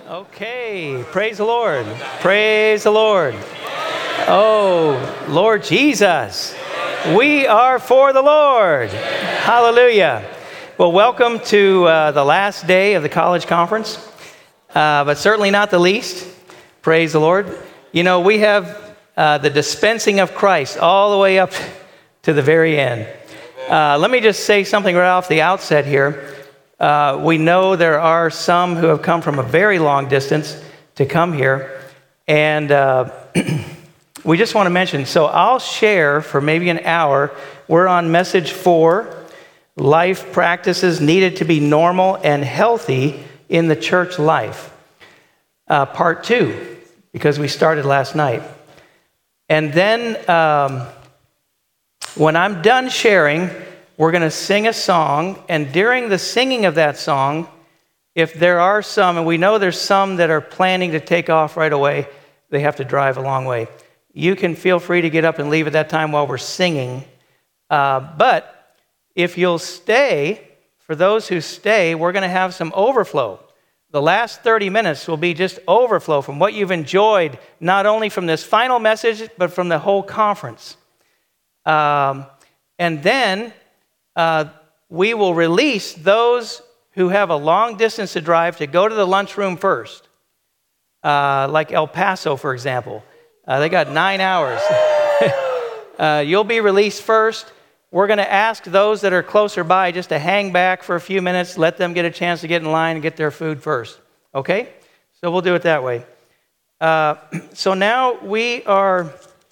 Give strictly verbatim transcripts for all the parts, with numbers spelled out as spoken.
Okay, praise the Lord. Praise the Lord. Oh, Lord Jesus, we are for the Lord. Hallelujah. Well, welcome to uh, the last day of the college conference, uh, but certainly not the least. Praise the Lord. You know, we have uh, the dispensing of Christ all the way up to the very end. Uh, let me just say something right off the outset here. Uh, we know there are some who have come from a very long distance to come here, and uh, we just want to mention, so I'll share for maybe an hour. We're on message four, life practices needed to be normal and healthy in the church life, uh, part two, because we started last night. And then um, when I'm done sharing, we're going to sing a song, and during the singing of that song, if there are some, and we know there's some that are planning to take off right away, they have to drive a long way. You can feel free to get up and leave at that time while we're singing. Uh, but if you'll stay, for those who stay, we're going to have some overflow. The last thirty minutes will be just overflow from what you've enjoyed, not only from this final message, but from the whole conference. Um, and then Uh, we will release those who have a long distance to drive to go to the lunchroom first. Uh, like El Paso, for example. Uh, they got nine hours. uh, you'll be released first. We're going to ask those that are closer by just to hang back for a few minutes, let them get a chance to get in line and get their food first. Okay? So we'll do it that way. Uh, so now we are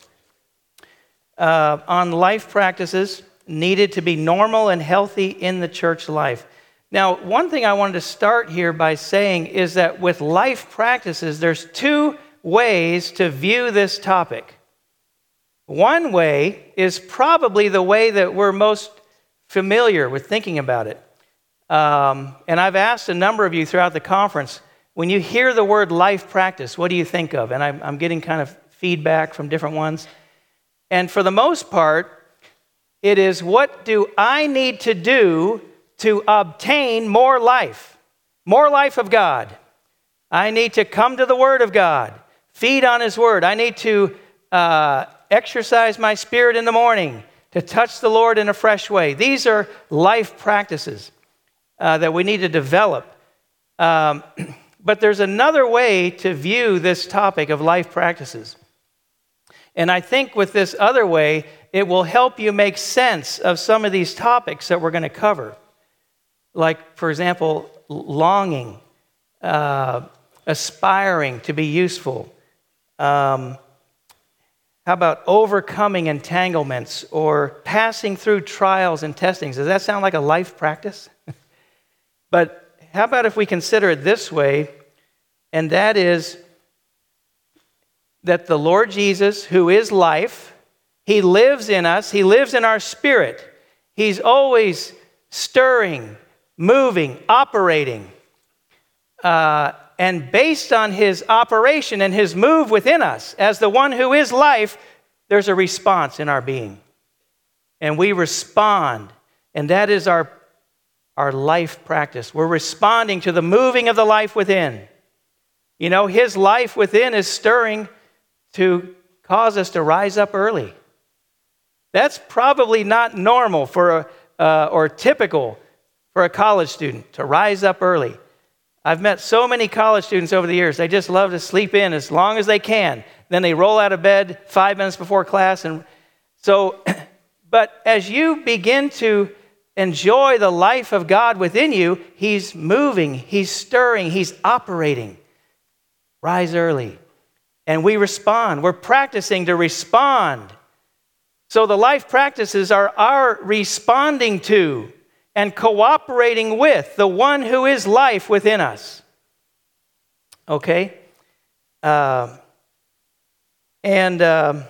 uh, on life practices needed to be normal and healthy in the church life. Now, one thing I wanted to start here by saying is that with life practices, there's two ways to view this topic. One way is probably the way that we're most familiar with thinking about it. Um, and I've asked a number of you throughout the conference, when you hear the word life practice, what do you think of? And I'm, I'm getting kind of feedback from different ones. And for the most part, it is, what do I need to do to obtain more life? More life of God. I need to come to the Word of God, feed on His Word. I need to uh, exercise my spirit in the morning, to touch the Lord in a fresh way. These are life practices uh, that we need to develop. Um, but there's another way to view this topic of life practices. And I think with this other way, it will help you make sense of some of these topics that we're going to cover. Like, for example, longing, uh, aspiring to be useful. Um, how about overcoming entanglements or passing through trials and testings? Does that sound like a life practice? But how about if we consider it this way, and that is that the Lord Jesus, who is life, He lives in us. He lives in our spirit. He's always stirring, moving, operating. Uh, and based on His operation and His move within us, as the one who is life, there's a response in our being. And we respond. And that is our, our life practice. We're responding to the moving of the life within. You know, His life within is stirring to cause us to rise up early. That's probably not normal for a, uh, or typical for a college student to rise up early. I've met so many college students over the years. They just love to sleep in as long as they can. Then they roll out of bed five minutes before class. And so, but as you begin to enjoy the life of God within you, He's moving, He's stirring, He's operating. Rise early. And we respond. We're practicing to respond. So the life practices are our responding to and cooperating with the one who is life within us. Okay? Uh, and uh,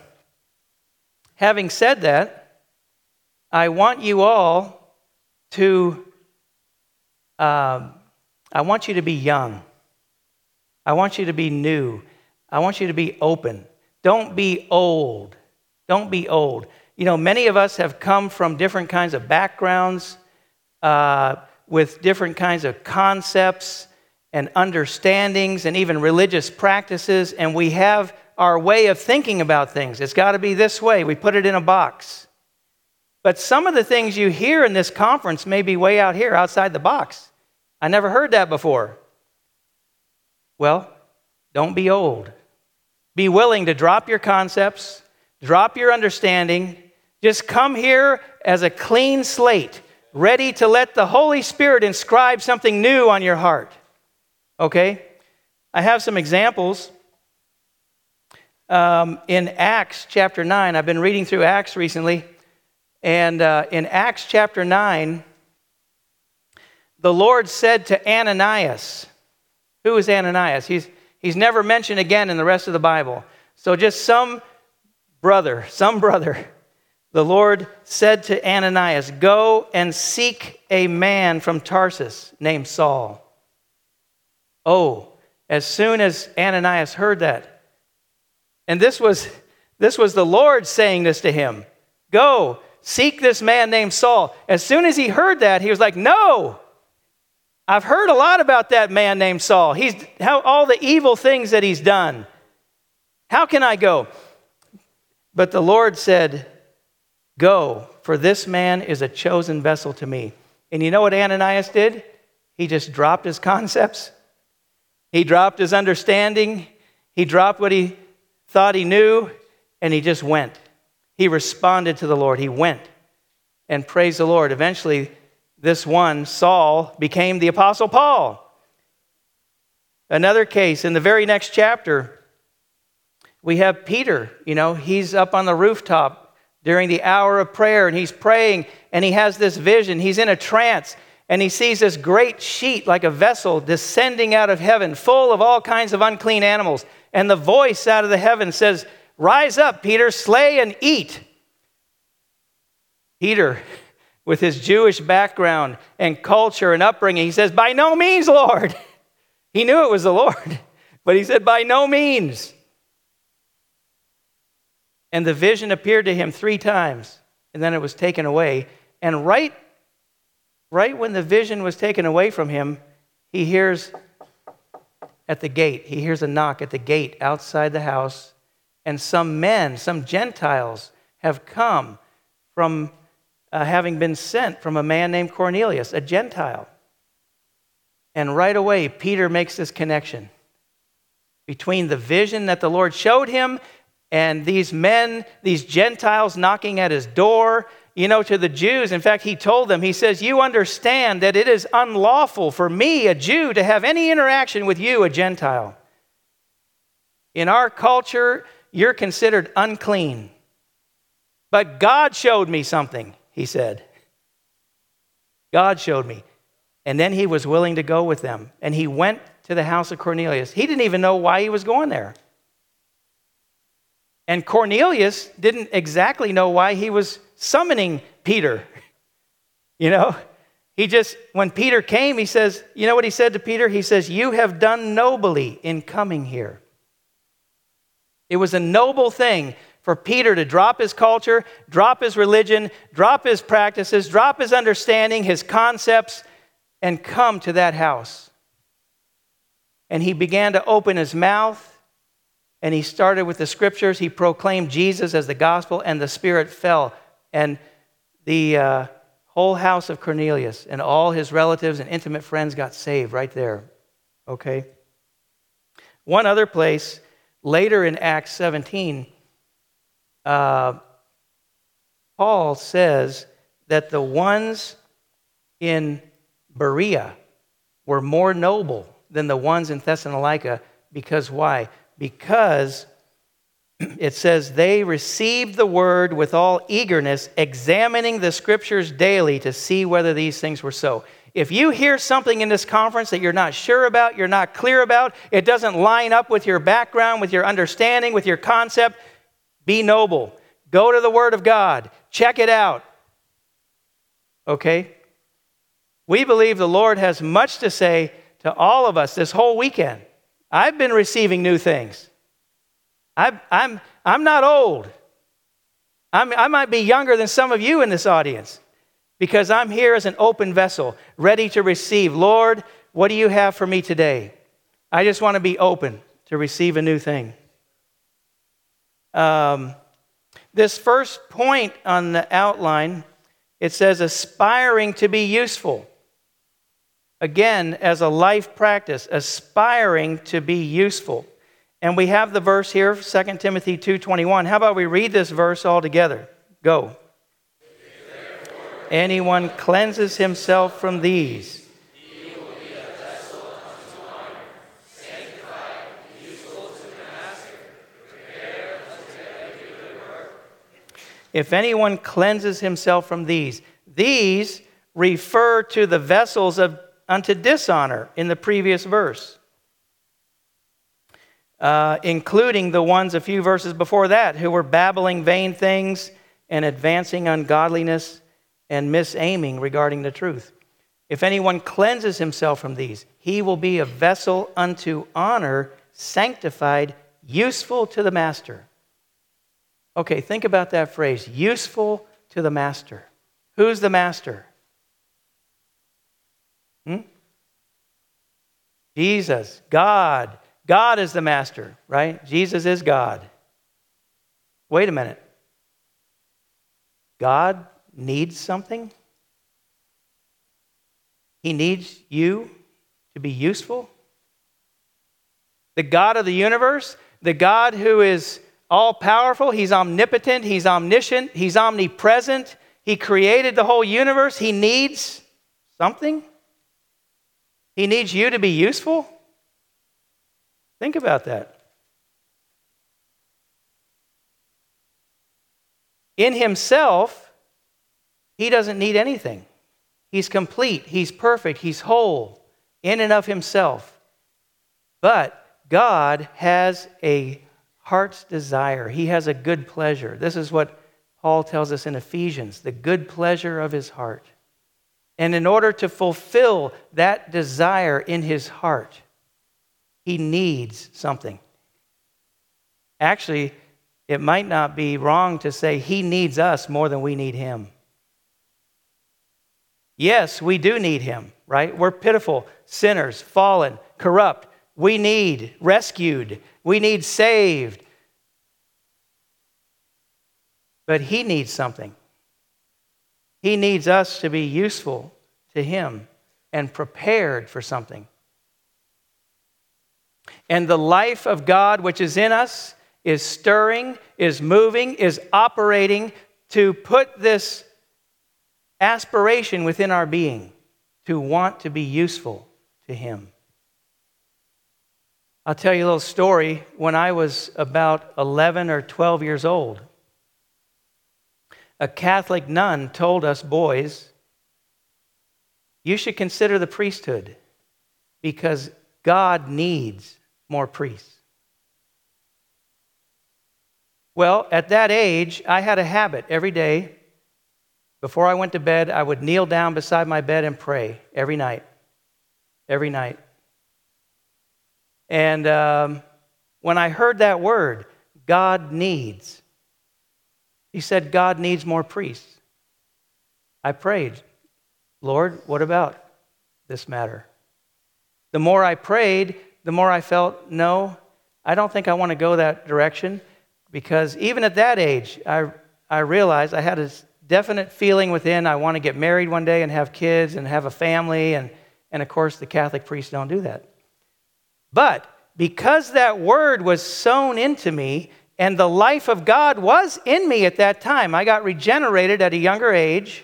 having said that, I want you all to, uh, I want you to be young. I want you to be new. I want you to be open. Don't be old. Don't be old. You know, many of us have come from different kinds of backgrounds, uh, with different kinds of concepts and understandings and even religious practices, and we have our way of thinking about things. It's got to be this way. We put it in a box. But some of the things you hear in this conference may be way out here, outside the box. I never heard that before. Well, don't be old. Be willing to drop your concepts, drop your understanding. Just come here as a clean slate, ready to let the Holy Spirit inscribe something new on your heart. Okay? I have some examples. Um, in Acts chapter nine, I've been reading through Acts recently, and uh, in Acts chapter nine, the Lord said to Ananias, who is Ananias? He's, he's never mentioned again in the rest of the Bible. So just some brother, some brother, the Lord said to Ananias, go and seek a man from Tarsus named Saul. Oh, as soon as Ananias heard that, and this was, this was the Lord saying this to him, go, seek this man named Saul. As soon as he heard that, he was like, no, I've heard a lot about that man named Saul. He's how all the evil things that he's done. How can I go? But the Lord said, go, for this man is a chosen vessel to me. And you know what Ananias did? He just dropped his concepts. He dropped his understanding. He dropped what he thought he knew, and he just went. He responded to the Lord. He went, and praise the Lord. Eventually, this one, Saul, became the Apostle Paul. Another case, in the very next chapter, we have Peter. You know, he's up on the rooftop during the hour of prayer, and he's praying, and he has this vision. He's in a trance, and he sees this great sheet like a vessel descending out of heaven, full of all kinds of unclean animals. And the voice out of the heaven says, rise up, Peter, slay and eat. Peter, with his Jewish background and culture and upbringing, he says, by no means, Lord. He knew it was the Lord, but he said, by no means. And the vision appeared to him three times, and then it was taken away. And right, right when the vision was taken away from him, he hears at the gate, he hears a knock at the gate outside the house, and some men, some Gentiles, have come from uh, having been sent from a man named Cornelius, a Gentile. And right away, Peter makes this connection between the vision that the Lord showed him and these men, these Gentiles knocking at his door. You know, to the Jews, in fact, he told them, he says, you understand that it is unlawful for me, a Jew, to have any interaction with you, a Gentile. In our culture, you're considered unclean. But God showed me something, he said. God showed me. And then he was willing to go with them. And he went to the house of Cornelius. He didn't even know why he was going there. And Cornelius didn't exactly know why he was summoning Peter. You know, he just, when Peter came, he says, you know what he said to Peter? He says, you have done nobly in coming here. It was a noble thing for Peter to drop his culture, drop his religion, drop his practices, drop his understanding, his concepts, and come to that house. And he began to open his mouth, and he started with the scriptures. He proclaimed Jesus as the gospel, and the Spirit fell. And the uh, whole house of Cornelius and all his relatives and intimate friends got saved right there. Okay? One other place, later in Acts seventeen, uh, Paul says that the ones in Berea were more noble than the ones in Thessalonica. Because why? Because it says they received the word with all eagerness, examining the scriptures daily to see whether these things were so. If you hear something in this conference that you're not sure about, you're not clear about, it doesn't line up with your background, with your understanding, with your concept, be noble. Go to the Word of God. Check it out. Okay? We believe the Lord has much to say to all of us this whole weekend. I've been receiving new things. I, I'm, I'm not old. I'm, I might be younger than some of you in this audience because I'm here as an open vessel, ready to receive. Lord, what do you have for me today? I just want to be open to receive a new thing. Um, this first point on the outline, it says aspiring to be useful. Again, as a life practice, aspiring to be useful. And we have the verse here, Second Timothy two twenty-one. How about we read this verse all together? Go. Anyone cleanses himself from these. He will be a vessel unto honor, sanctified, useful to the master, prepared unto every good work. If anyone cleanses himself from these, these refer to the vessels of unto dishonor in the previous verse, uh, including the ones a few verses before that who were babbling vain things and advancing ungodliness and misaiming regarding the truth. If anyone cleanses himself from these, he will be a vessel unto honor, sanctified, useful to the master. Okay, think about that phrase, useful to the master. Who's the master? Hmm? Jesus, God. God is the master, right? Jesus is God. Wait a minute. God needs something? He needs you to be useful? The God of the universe, the God who is all-powerful, He's omnipotent, He's omniscient, He's omnipresent, He created the whole universe, He needs something? He needs you to be useful? Think about that. In Himself, He doesn't need anything. He's complete, He's perfect, He's whole in and of Himself. But God has a heart's desire. He has a good pleasure. This is what Paul tells us in Ephesians, the good pleasure of His heart. And in order to fulfill that desire in His heart, He needs something. Actually, it might not be wrong to say He needs us more than we need Him. Yes, we do need Him, right? We're pitiful, sinners, fallen, corrupt. We need rescued. We need saved. But He needs something. He needs us to be useful to Him and prepared for something. And the life of God which is in us is stirring, is moving, is operating to put this aspiration within our being to want to be useful to Him. I'll tell you a little story. When I was about eleven or twelve years old, a Catholic nun told us boys, you should consider the priesthood because God needs more priests. Well, at that age, I had a habit every day. Before I went to bed, I would kneel down beside my bed and pray every night. Every night. And um, when I heard that word, God needs, He said, God needs more priests. I prayed, Lord, what about this matter? The more I prayed, the more I felt, no, I don't think I want to go that direction, because even at that age, I, I realized I had a definite feeling within, I want to get married one day and have kids and have a family, and, and of course the Catholic priests don't do that. But because that word was sown into me, and the life of God was in me at that time, I got regenerated at a younger age.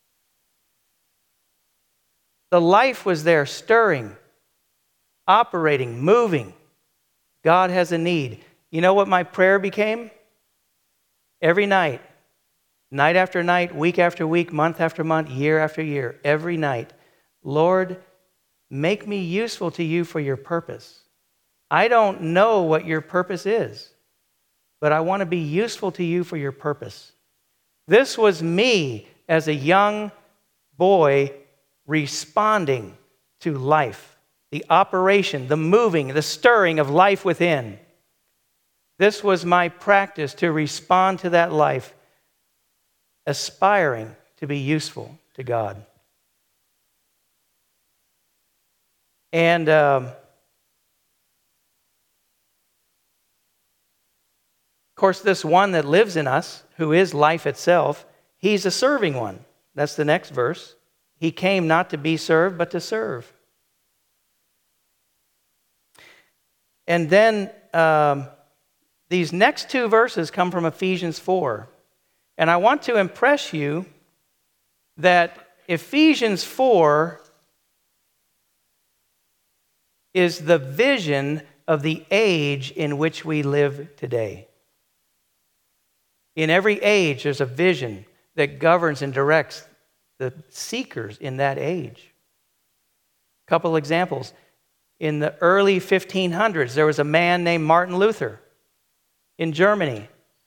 The life was there, stirring, operating, moving. God has a need. You know what my prayer became? Every night, night after night, week after week, month after month, year after year, every night, Lord, make me useful to you for your purpose. I don't know what your purpose is, but I want to be useful to you for your purpose. This was me as a young boy responding to life, the operation, the moving, the stirring of life within. This was my practice to respond to that life, aspiring to be useful to God. And um, of course, this one that lives in us, who is life itself, he's a serving one. That's the next verse. He came not to be served, but to serve. And then um, these next two verses come from Ephesians four. And I want to impress you that Ephesians four is the vision of the age in which we live today. In every age, there's a vision that governs and directs the seekers in that age. A couple examples. In the early fifteen hundreds, there was a man named Martin Luther in Germany.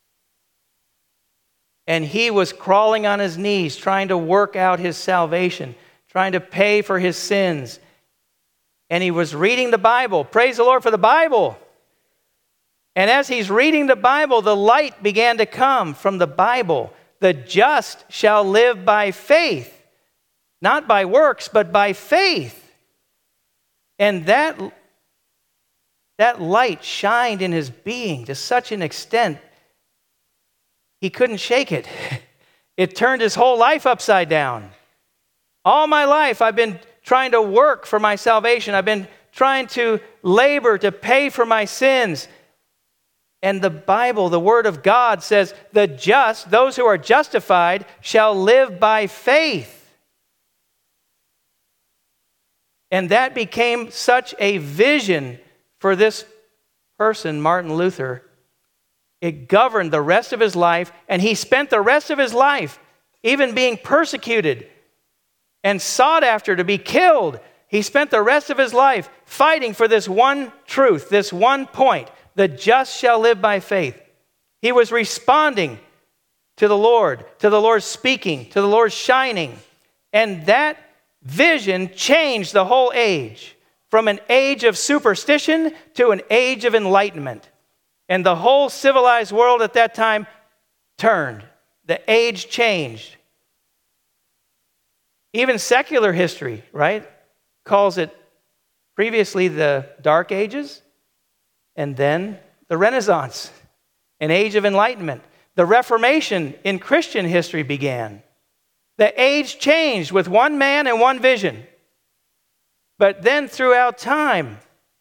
And he was crawling on his knees, trying to work out his salvation, trying to pay for his sins. And he was reading the Bible. Praise the Lord for the Bible. And as he's reading the Bible, the light began to come from the Bible. The just shall live by faith, not by works, but by faith. And that, that light shined in his being to such an extent he couldn't shake it. It turned his whole life upside down. All my life I've been trying to work for my salvation. I've been trying to labor to pay for my sins. And the Bible, the Word of God says, the just, those who are justified, shall live by faith. And that became such a vision for this person, Martin Luther. It governed the rest of his life, and he spent the rest of his life even being persecuted and sought after to be killed. He spent the rest of his life fighting for this one truth, this one point: the just shall live by faith. He was responding to the Lord, to the Lord speaking, to the Lord shining. And that vision changed the whole age, from an age of superstition to an age of enlightenment. And the whole civilized world at that time turned. The age changed. Even secular history, right, calls it previously the Dark Ages, and then the Renaissance, an age of enlightenment. The Reformation in Christian history began. The age changed with one man and one vision. But then throughout time,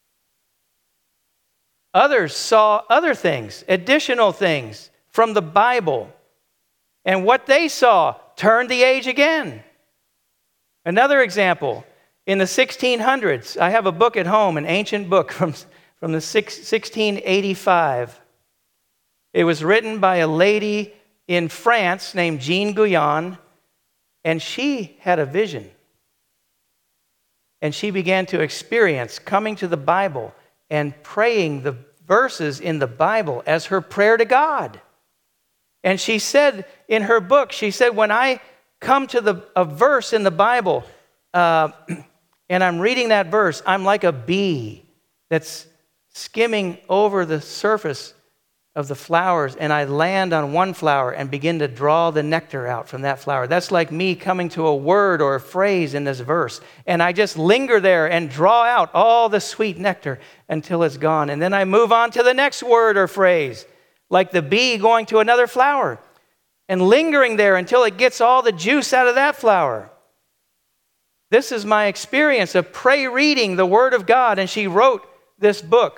others saw other things, additional things from the Bible. And what they saw turned the age again. Another example, in the sixteen hundreds, I have a book at home, an ancient book from, from the sixteen eighty-five. It was written by a lady in France named Jean Guyon, and she had a vision. And she began to experience coming to the Bible and praying the verses in the Bible as her prayer to God. And she said in her book, she said, when I come to the a verse in the Bible uh, and I'm reading that verse, I'm like a bee that's skimming over the surface of the flowers, and I land on one flower and begin to draw the nectar out from that flower. That's like me coming to a word or a phrase in this verse, and I just linger there and draw out all the sweet nectar until it's gone. And then I move on to the next word or phrase, like the bee going to another flower and lingering there until it gets all the juice out of that flower. This is my experience of pray reading the Word of God, and she wrote this book.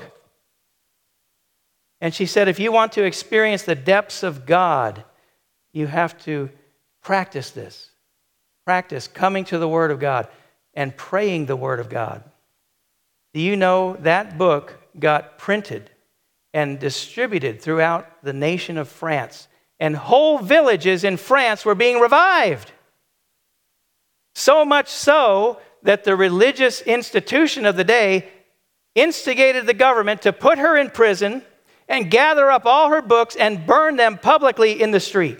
And she said, if you want to experience the depths of God, you have to practice this. Practice coming to the Word of God and praying the Word of God. Do you know that book got printed and distributed throughout the nation of France? And whole villages in France were being revived. So much so that the religious institution of the day instigated the government to put her in prison and gather up all her books and burn them publicly in the street.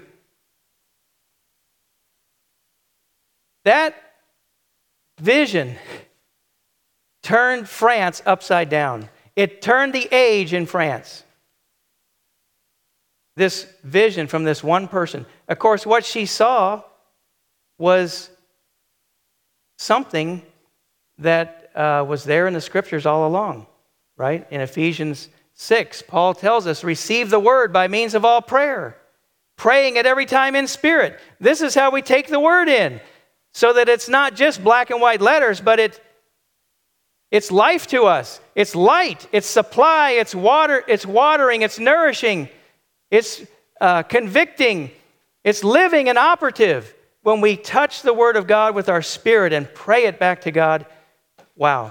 That vision turned France upside down. It turned the age in France. This vision from this one person. Of course, what she saw was something that uh, was there in the scriptures all along, right? In Ephesians six, Paul tells us, receive the word by means of all prayer, praying at every time in spirit. This is how we take the word in, so that it's not just black and white letters, but it it's life to us. It's light, it's supply, it's water, it's watering, it's nourishing, it's uh, convicting, it's living and operative. When we touch the word of God with our spirit and pray it back to God, wow.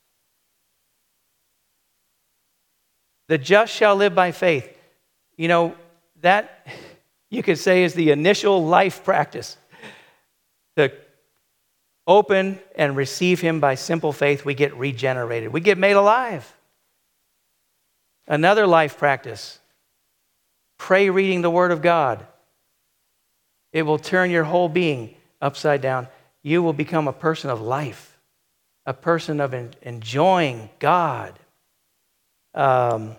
The just shall live by faith. You know, that you could say is the initial life practice. To open and receive him by simple faith, we get regenerated. We get made alive. Another life practice. Pray reading the word of God. It will turn your whole being upside down. You will become a person of life, a person of en- enjoying God. Um,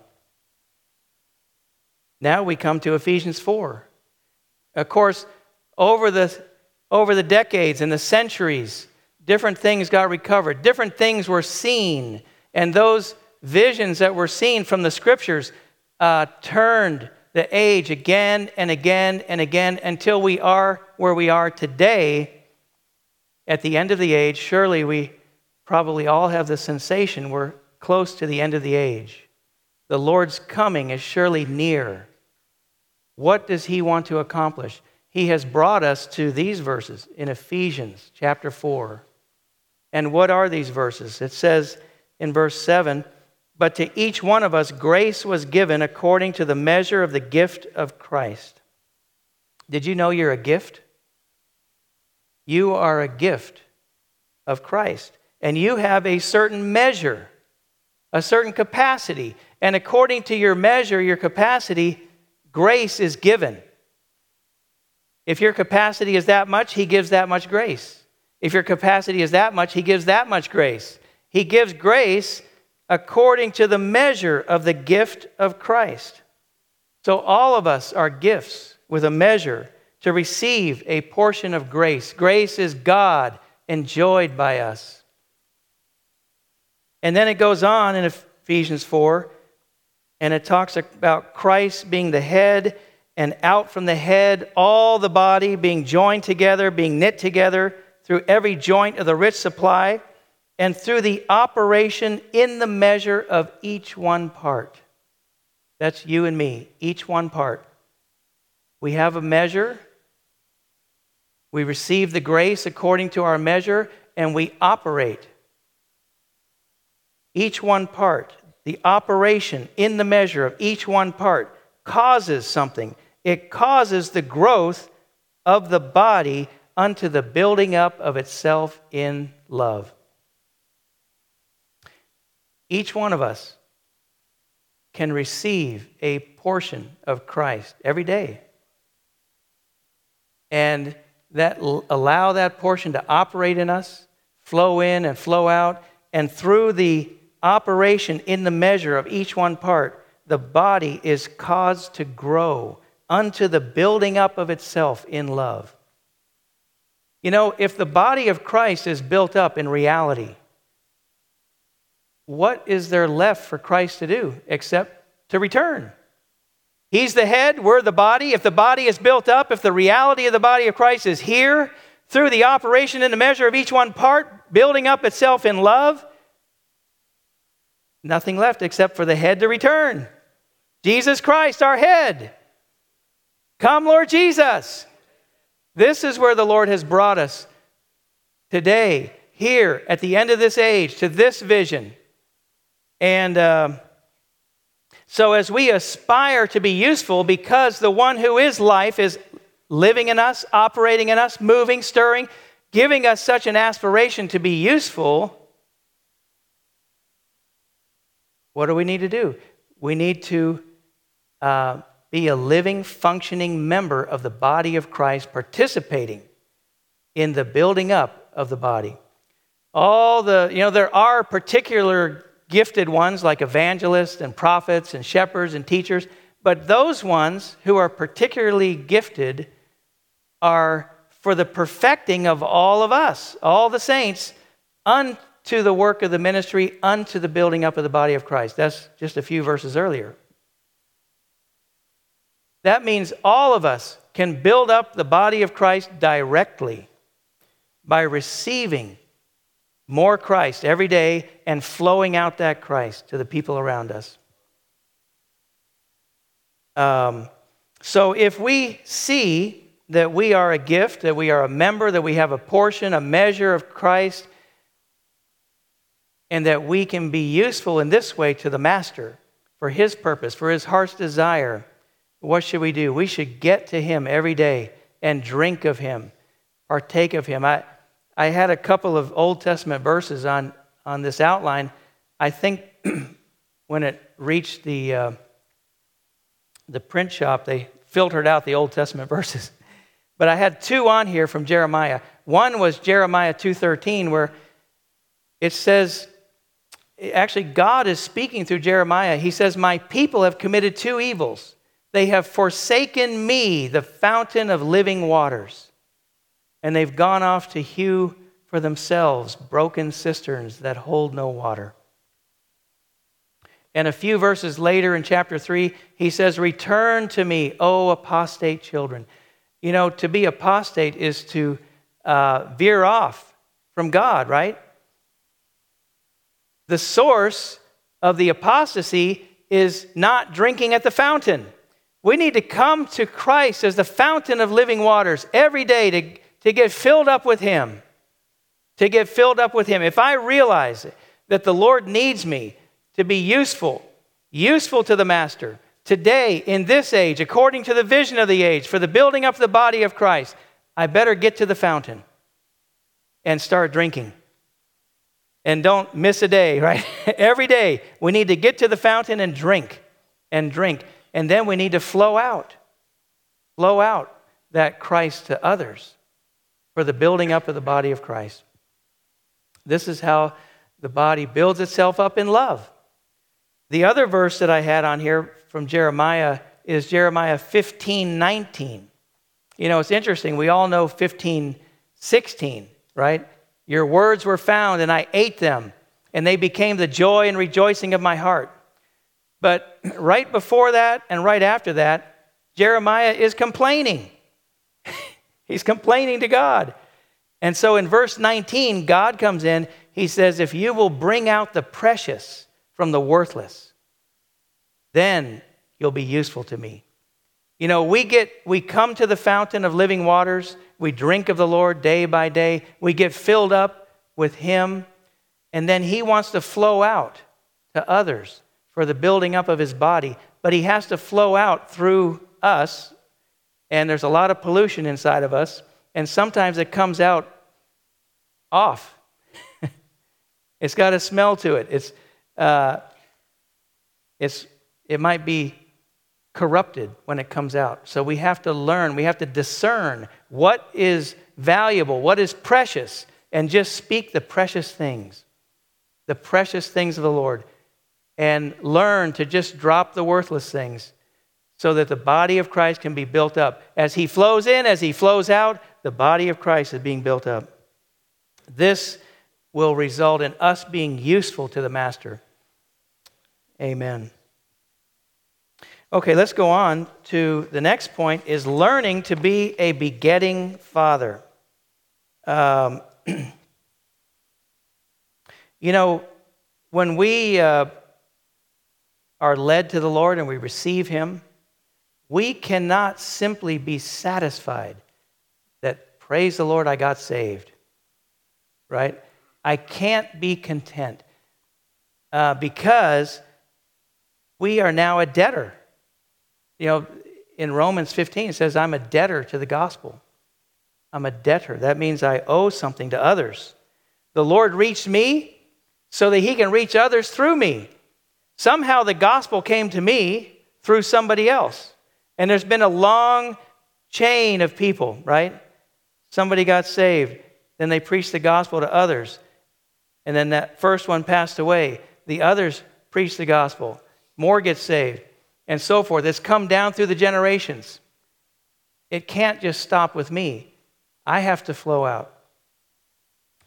now we come to Ephesians four. Of course, over the, over the decades and the centuries, different things got recovered. Different things were seen. And those visions that were seen from the scriptures uh, turned the age again and again and again until we are where we are today. At the end of the age, surely we probably all have the sensation we're close to the end of the age. The Lord's coming is surely near. What does he want to accomplish? He has brought us to these verses in Ephesians chapter four. And what are these verses? It says in verse seven, but to each one of us grace was given according to the measure of the gift of Christ. Did you know you're a gift? You are a gift of Christ. And you have a certain measure, a certain capacity. And according to your measure, your capacity, grace is given. If your capacity is that much, he gives that much grace. If your capacity is that much, he gives that much grace. He gives grace according to the measure of the gift of Christ. So all of us are gifts with a measure to receive a portion of grace. Grace is God enjoyed by us. And then it goes on in Ephesians four, and it talks about Christ being the head, and out from the head, all the body being joined together, being knit together through every joint of the rich supply, and through the operation in the measure of each one part. That's you and me, each one part. We have a measure. We receive the grace according to our measure, and we operate. Each one part, the operation in the measure of each one part causes something. It causes the growth of the body unto the building up of itself in love. Each one of us can receive a portion of Christ every day. And that allow that portion to operate in us, flow in and flow out, and through the operation in the measure of each one part, the body is caused to grow unto the building up of itself in love. You know, if the body of Christ is built up in reality, what is there left for Christ to do except to return? He's the head, we're the body. If the body is built up, if the reality of the body of Christ is here, through the operation in the measure of each one part, building up itself in love, nothing left except for the head to return. Jesus Christ, our head. Come, Lord Jesus. This is where the Lord has brought us today, here, at the end of this age, to this vision. And uh, so as we aspire to be useful, because the one who is life is living in us, operating in us, moving, stirring, giving us such an aspiration to be useful, what do we need to do? We need to uh, be a living, functioning member of the body of Christ, participating in the building up of the body. All the, you know, there are particular gifted ones like evangelists and prophets and shepherds and teachers, but those ones who are particularly gifted are for the perfecting of all of us, all the saints, unto to the work of the ministry unto the building up of the body of Christ. That's just a few verses earlier. That means all of us can build up the body of Christ directly by receiving more Christ every day and flowing out that Christ to the people around us. Um, so if we see that we are a gift, that we are a member, that we have a portion, a measure of Christ, and that we can be useful in this way to the Master for His purpose, for His heart's desire, what should we do? We should get to Him every day and drink of Him, partake of Him. I, I had a couple of Old Testament verses on, on this outline. I think when it reached the, uh, the print shop, they filtered out the Old Testament verses. But I had two on here from Jeremiah. One was Jeremiah two thirteen, where it says, actually God is speaking through Jeremiah. He says, my people have committed two evils. They have forsaken me, the fountain of living waters, and they've gone off to hew for themselves broken cisterns that hold no water. And a few verses later in chapter three, he says, return to me, O apostate children. You know, to be apostate is to uh, veer off from God, right? The source of the apostasy is not drinking at the fountain. We need to come to Christ as the fountain of living waters every day to, to get filled up with Him. To get filled up with Him. If I realize that the Lord needs me to be useful, useful to the Master, today, in this age, according to the vision of the age, for the building up of the body of Christ, I better get to the fountain and start drinking. And don't miss a day, right? Every day, we need to get to the fountain and drink and drink. And then we need to flow out, flow out that Christ to others for the building up of the body of Christ. This is how the body builds itself up in love. The other verse that I had on here from Jeremiah is Jeremiah fifteen nineteen. You know, it's interesting. We all know fifteen sixteen, right? Your words were found and I ate them, and they became the joy and rejoicing of my heart. But right before that and right after that, Jeremiah is complaining. He's complaining to God. And so in verse nineteen, God comes in. He says, if you will bring out the precious from the worthless, then you'll be useful to me. You know, we get, we come to the fountain of living waters. We drink of the Lord day by day. We get filled up with Him. And then He wants to flow out to others for the building up of His body. But He has to flow out through us. And there's a lot of pollution inside of us. And sometimes it comes out off. It's got a smell to it. It's, uh, it's, it might be corrupted when it comes out. So we have to learn, we have to discern what is valuable, what is precious, and just speak the precious things, the precious things of the Lord, and learn to just drop the worthless things so that the body of Christ can be built up. As He flows in, as He flows out, the body of Christ is being built up. This will result in us being useful to the Master. Amen. Okay, let's go on to the next point, is learning to be a begetting father. Um, you know, when we uh, are led to the Lord and we receive Him, we cannot simply be satisfied that, praise the Lord, I got saved, right? I can't be content uh, because we are now a debtor. You know, in Romans fifteen, it says, I'm a debtor to the gospel. I'm a debtor. That means I owe something to others. The Lord reached me so that He can reach others through me. Somehow the gospel came to me through somebody else. And there's been a long chain of people, right? Somebody got saved. Then they preached the gospel to others. And then that first one passed away. The others preached the gospel. More get saved. And so forth. It's come down through the generations. It can't just stop with me. I have to flow out.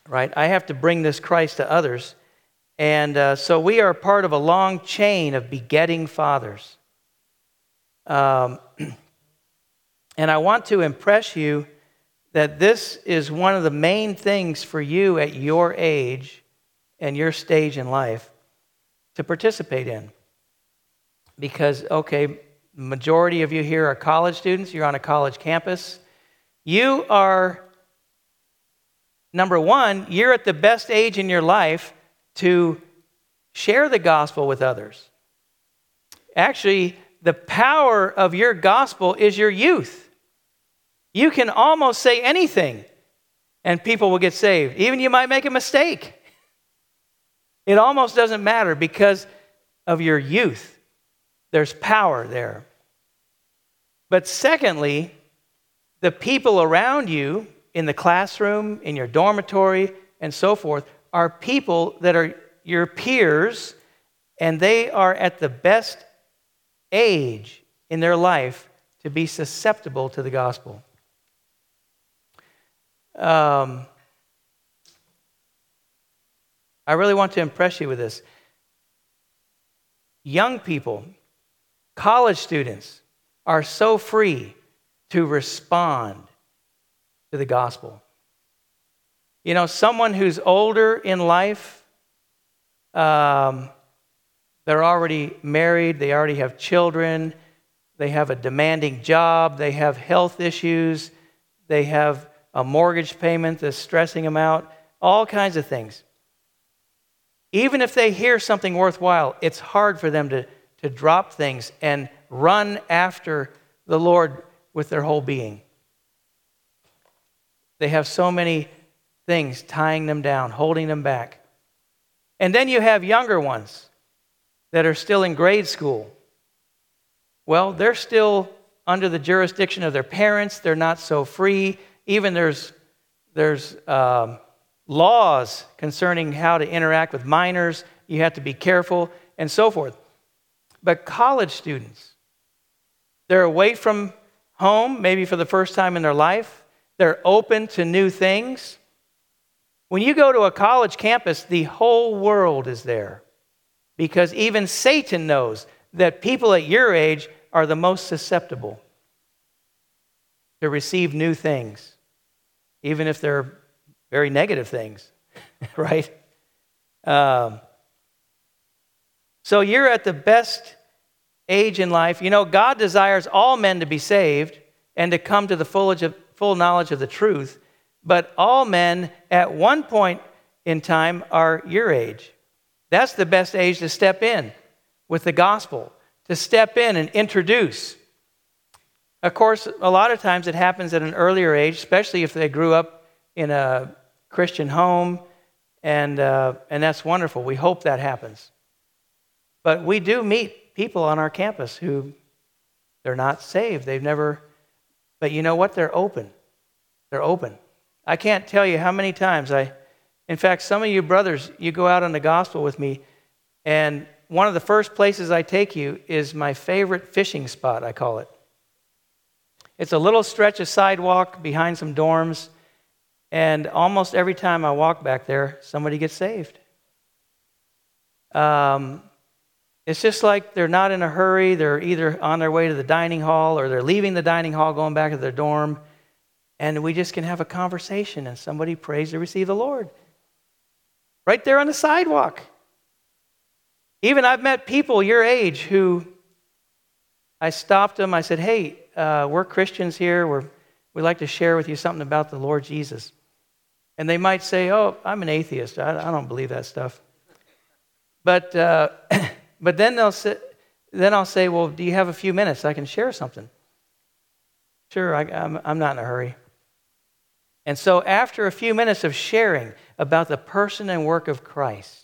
right? I have to bring this Christ to others. And uh, so we are part of a long chain of begetting fathers. Um, and I want to impress you that this is one of the main things for you at your age and your stage in life to participate in. Because, okay, majority of you here are college students. You're on a college campus. You are, number one, you're at the best age in your life to share the gospel with others. Actually, the power of your gospel is your youth. You can almost say anything, and people will get saved. Even you might make a mistake. It almost doesn't matter because of your youth. There's power there. But secondly, the people around you in the classroom, in your dormitory, and so forth, are people that are your peers, and they are at the best age in their life to be susceptible to the gospel. Um, I really want to impress you with this. Young people, college students, are so free to respond to the gospel. You know, someone who's older in life, um, they're already married, they already have children, they have a demanding job, they have health issues, they have a mortgage payment that's stressing them out, all kinds of things. Even if they hear something worthwhile, it's hard for them to, to drop things and run after the Lord with their whole being. They have so many things tying them down, holding them back. And then you have younger ones that are still in grade school. Well, they're still under the jurisdiction of their parents. They're not so free. Even there's, there's um, laws concerning how to interact with minors. You have to be careful and so forth. But college students, they're away from home, maybe for the first time in their life. They're open to new things. When you go to a college campus, the whole world is there. Because even Satan knows that people at your age are the most susceptible to receive new things, even if they're very negative things, right? Um, so you're at the best age in life. You know, God desires all men to be saved and to come to the full, of, full knowledge of the truth, but all men at one point in time are your age. That's the best age to step in with the gospel, to step in and introduce. Of course, a lot of times it happens at an earlier age, especially if they grew up in a Christian home, and uh, and that's wonderful. We hope that happens. But we do meet people on our campus who they're not saved. They've never, but you know what? They're open. They're open. I can't tell you how many times I, in fact, some of you brothers, you go out on the gospel with me, and one of the first places I take you is my favorite fishing spot, I call it. It's a little stretch of sidewalk behind some dorms, and almost every time I walk back there, somebody gets saved. Um, it's just like they're not in a hurry. They're either on their way to the dining hall or they're leaving the dining hall, going back to their dorm, and we just can have a conversation, and somebody prays to receive the Lord. Right there on the sidewalk. Even I've met people your age who I stopped them. I said, hey, uh, we're Christians here. We're, we'd like to share with you something about the Lord Jesus. And they might say, oh, I'm an atheist. I, I don't believe that stuff. But uh, but then they'll say, then I'll say, well, do you have a few minutes? I can share something. Sure, I, I'm, I'm not in a hurry. And so after a few minutes of sharing about the person and work of Christ,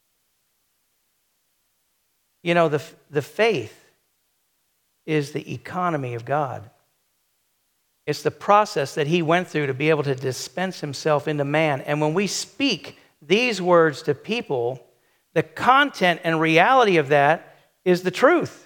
you know, the the faith is the economy of God. It's the process that he went through to be able to dispense himself into man. And when we speak these words to people, the content and reality of that is the truth.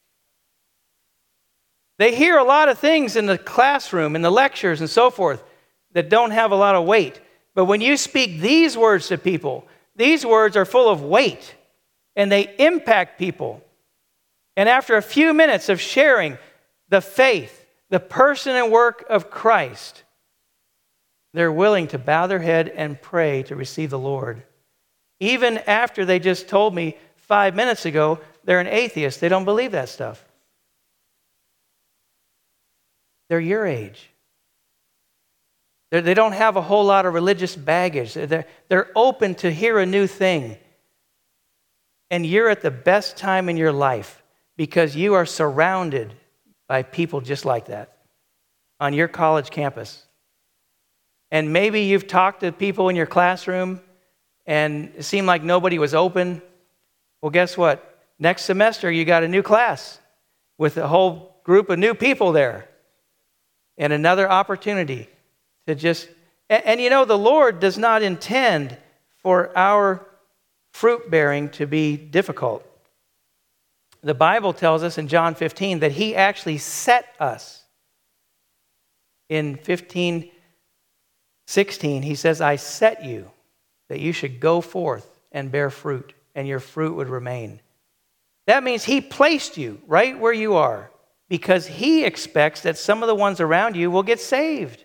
They hear a lot of things in the classroom, in the lectures and so forth, that don't have a lot of weight. But when you speak these words to people, these words are full of weight and they impact people. And after a few minutes of sharing the faith, the person and work of Christ, they're willing to bow their head and pray to receive the Lord. Even after they just told me five minutes ago they're an atheist. They don't believe that stuff. They're your age. They're, they don't have a whole lot of religious baggage. They're, they're open to hear a new thing. And you're at the best time in your life because you are surrounded by people just like that on your college campus. And maybe you've talked to people in your classroom and it seemed like nobody was open. Well, guess what? Next semester, you got a new class with a whole group of new people there and another opportunity to just... And, and you know, the Lord does not intend for our fruit bearing to be difficult. The Bible tells us in John fifteen that he actually set us. In fifteen sixteen, he says, I set you that you should go forth and bear fruit, and your fruit would remain. That means he placed you right where you are because he expects that some of the ones around you will get saved.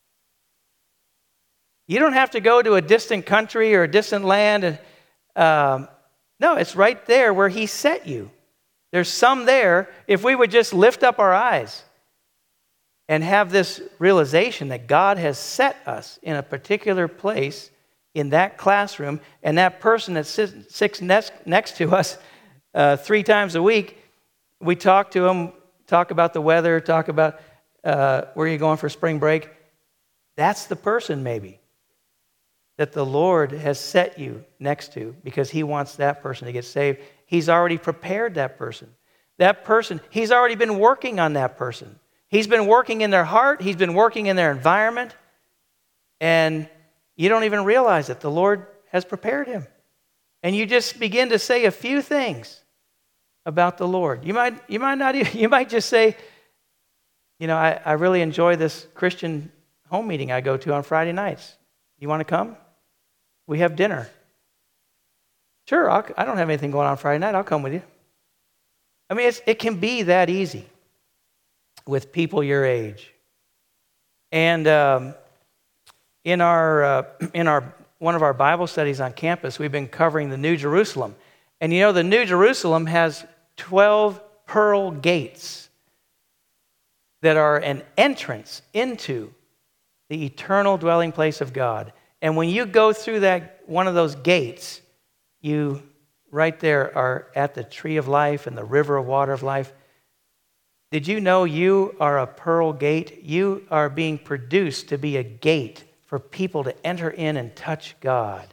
You don't have to go to a distant country or a distant land. And, um, no, it's right there where he set you. There's some there. If we would just lift up our eyes and have this realization that God has set us in a particular place in that classroom, and that person that sits, sits next, next to us uh, three times a week, we talk to them, talk about the weather, talk about uh, where you're going for spring break. That's the person maybe that the Lord has set you next to because he wants that person to get saved. He's already prepared that person. That person, he's already been working on that person. He's been working in their heart. He's been working in their environment. And you don't even realize it. The Lord has prepared him. And you just begin to say a few things about the Lord. You might, you might not even, you might just say, you know, I, I really enjoy this Christian home meeting I go to on Friday nights. You want to come? We have dinner. Sure, I'll, I don't have anything going on Friday night. I'll come with you. I mean, it's, it can be that easy with people your age. And um, in our uh, in our one of our Bible studies on campus, we've been covering the New Jerusalem. And you know, the New Jerusalem has twelve pearl gates that are an entrance into the eternal dwelling place of God. And when you go through that one of those gates, you right there are at the tree of life and the river of water of life. Did you know you are a pearl gate? You are being produced to be a gate for people to enter in and touch God.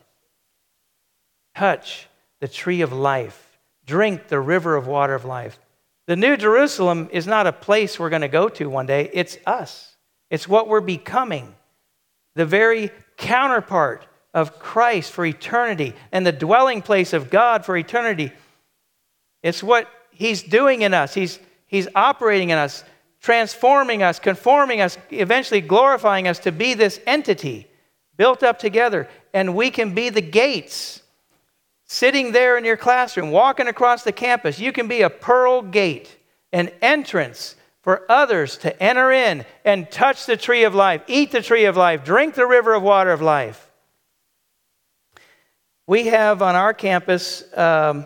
Touch the tree of life. Drink the river of water of life. The New Jerusalem is not a place we're going to go to one day. It's us. It's what we're becoming. The very counterpart of Christ for eternity and the dwelling place of God for eternity. It's what he's doing in us. He's, he's operating in us, transforming us, conforming us, eventually glorifying us to be this entity built up together. And we can be the gates. Sitting there in your classroom, walking across the campus, you can be a pearl gate, an entrance for others to enter in and touch the tree of life, eat the tree of life, drink the river of water of life. We have on our campus, um,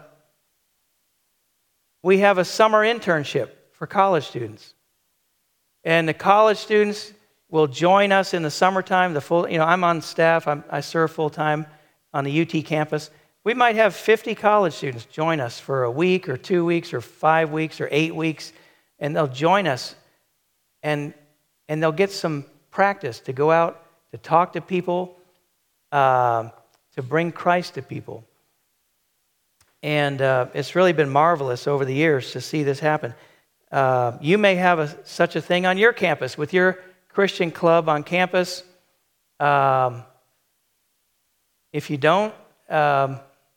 we have a summer internship for college students. And the college students will join us in the summertime. The full, you know, I'm on staff. I'm, I serve full-time on the U T campus. We might have fifty college students join us for a week or two weeks or five weeks or eight weeks. And they'll join us and, and they'll get some practice to go out, to talk to people, uh, to bring Christ to people. And uh, it's really been marvelous over the years to see this happen. Uh, you may have a, such a thing on your campus with your Christian club on campus. Um, if you don't, um,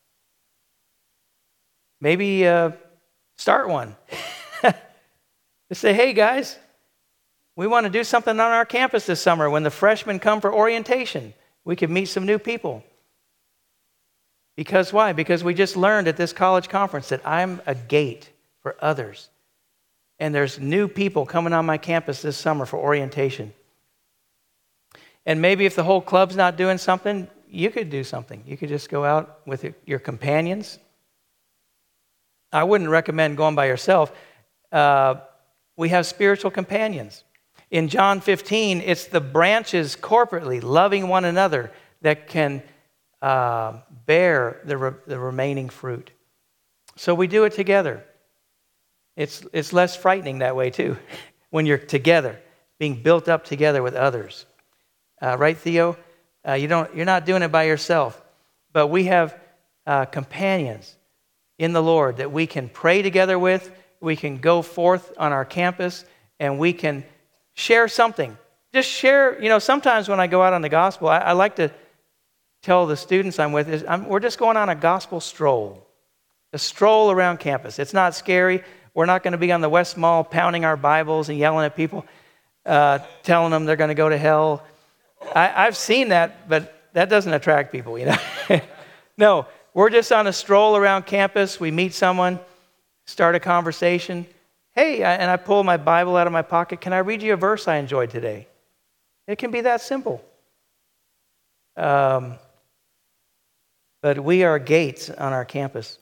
maybe uh, start one. Just say, hey guys, we want to do something on our campus this summer when the freshmen come for orientation. We could meet some new people. Because why? Because we just learned at this college conference that I'm a gate for others. And there's new people coming on my campus this summer for orientation. And maybe if the whole club's not doing something, you could do something. You could just go out with your companions. I wouldn't recommend going by yourself. Uh, we have spiritual companions. In John fifteen, it's the branches corporately loving one another that can uh, bear the, re- the remaining fruit. So we do it together. It's, it's less frightening that way too, when you're together, being built up together with others. Uh, right, Theo? Uh, you don't, you're not doing it by yourself. But we have uh, companions in the Lord that we can pray together with. We can go forth on our campus and we can share something. Just share, you know, sometimes when I go out on the gospel, I, I like to tell the students I'm with, is I'm, we're just going on a gospel stroll. A stroll around campus. It's not scary. We're not going to be on the West Mall pounding our Bibles and yelling at people, uh, telling them they're going to go to hell. I, I've seen that, but that doesn't attract people, you know. No, we're just on a stroll around campus. We meet someone, start a conversation. Hey, I, and I pull my Bible out of my pocket. Can I read you a verse I enjoyed today? It can be that simple. Um, but we are gates on our campus.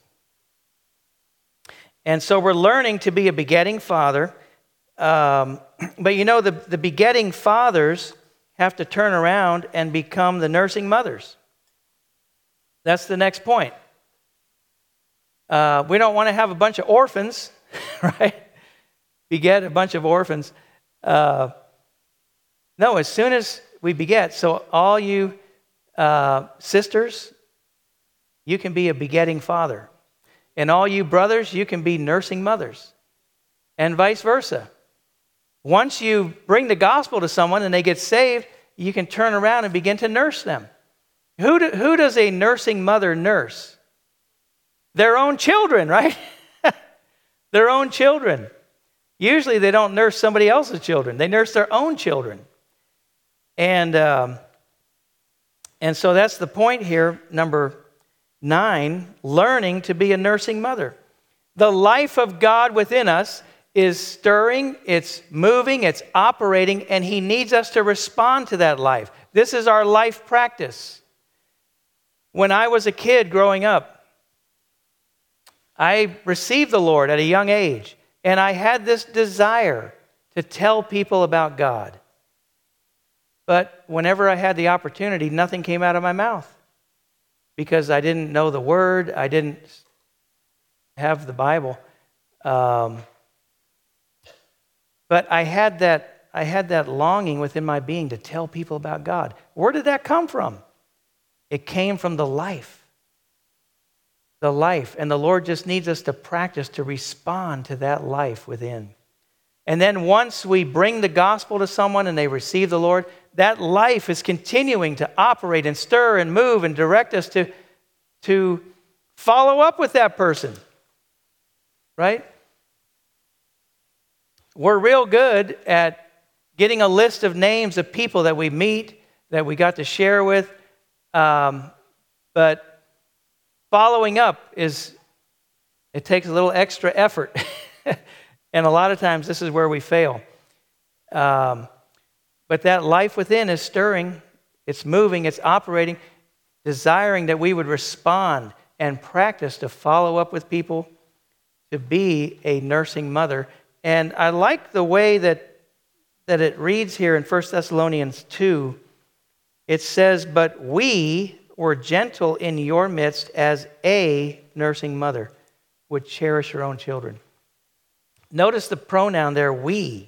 And so we're learning to be a begetting father. Um, but you know, the, the begetting fathers have to turn around and become the nursing mothers. That's the next point. Uh, we don't want to have a bunch of orphans, right? Beget a bunch of orphans. Uh, no, as soon as we beget, so all you uh, sisters, you can be a begetting father. And all you brothers, you can be nursing mothers. And vice versa. Once you bring the gospel to someone and they get saved, you can turn around and begin to nurse them. Who, do, who does a nursing mother nurse? Their own children, right? Their own children. Usually they don't nurse somebody else's children. They nurse their own children. And, um, and so that's the point here, number nine, learning to be a nursing mother. The life of God within us is stirring, it's moving, it's operating, and He needs us to respond to that life. This is our life practice. When I was a kid growing up, I received the Lord at a young age, and I had this desire to tell people about God. But whenever I had the opportunity, nothing came out of my mouth. Because I didn't know the Word, I didn't have the Bible. Um, but I had that I had that longing within my being to tell people about God. Where did that come from? It came from the life. The life. And the Lord just needs us to practice to respond to that life within. And then once we bring the gospel to someone and they receive the Lord, that life is continuing to operate and stir and move and direct us to, to follow up with that person. Right? We're real good at getting a list of names of people that we meet, that we got to share with. Um, but following up is, it takes a little extra effort. And a lot of times this is where we fail. Um, but that life within is stirring, it's moving, it's operating, desiring that we would respond and practice to follow up with people, to be a nursing mother. And I like the way that, that it reads here in First Thessalonians two. It says, "But we were gentle in your midst as a nursing mother would cherish her own children." Notice the pronoun there, we.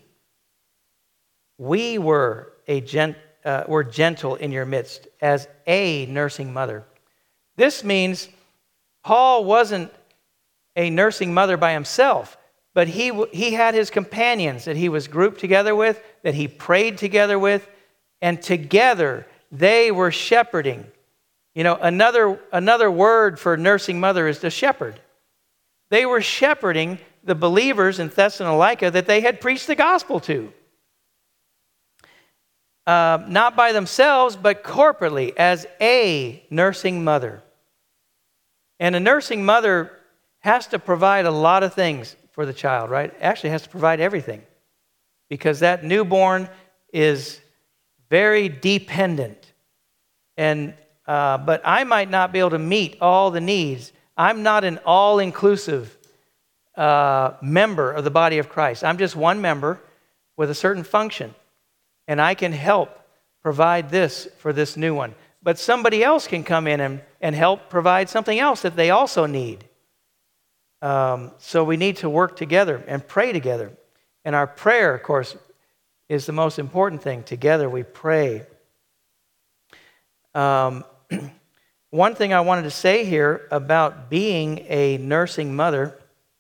We were a gent, uh, were gentle in your midst as a nursing mother. This means Paul wasn't a nursing mother by himself, but he he had his companions that he was grouped together with, that he prayed together with, and together they were shepherding. You know, another another word for nursing mother is to shepherd. They were shepherding the believers in Thessalonica that they had preached the gospel to. uh, not by themselves, but corporately as a nursing mother. And a nursing mother has to provide a lot of things for the child, right? Actually has to provide everything, because that newborn is very dependent. And uh, but I might not be able to meet all the needs. I'm not an all-inclusive uh, member of the body of Christ. I'm just one member with a certain function, and I can help provide this for this new one. But somebody else can come in and, and help provide something else that they also need. Um, so we need to work together and pray together. And our prayer, of course, is the most important thing. Together we pray. Um, one thing I wanted to say here about being a nursing mother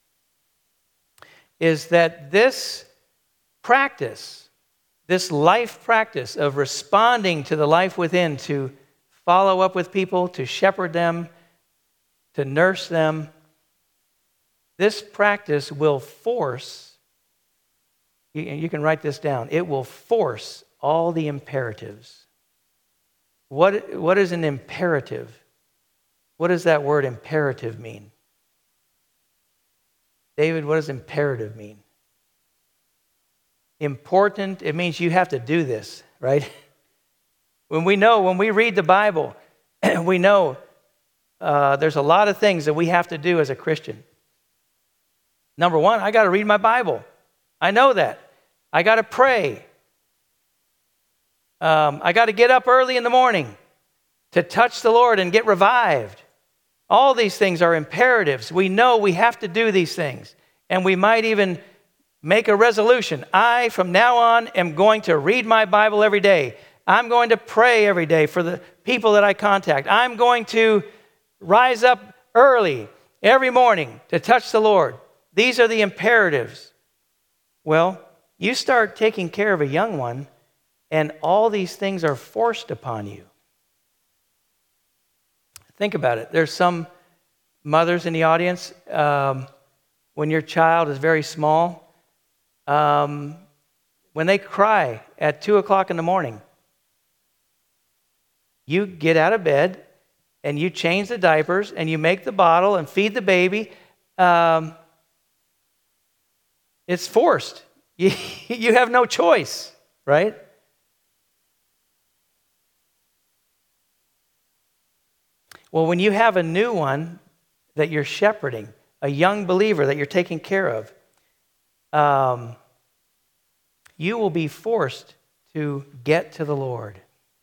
is that this practice, this life practice of responding to the life within, to follow up with people, to shepherd them, to nurse them, this practice will force, you, you can write this down, it will force all the imperatives. What, what is an imperative? What does that word imperative mean? David, what does imperative mean? Important, it means you have to do this, right? When we know, when we read the Bible, we know uh, there's a lot of things that we have to do as a Christian. Number one, I got to read my Bible. I know that. I got to pray. Um, I got to get up early in the morning to touch the Lord and get revived. All these things are imperatives. We know we have to do these things. And we might even make a resolution. I, from now on, am going to read my Bible every day. I'm going to pray every day for the people that I contact. I'm going to rise up early every morning to touch the Lord. These are the imperatives. Well, you start taking care of a young one, and all these things are forced upon you. Think about it. There's some mothers in the audience, um, when your child is very small, um, when they cry at two o'clock in the morning, you get out of bed and you change the diapers and you make the bottle and feed the baby. Um, it's forced. You, you have no choice, right? Well, when you have a new one that you're shepherding, a young believer that you're taking care of, um, you will be forced to get to the Lord.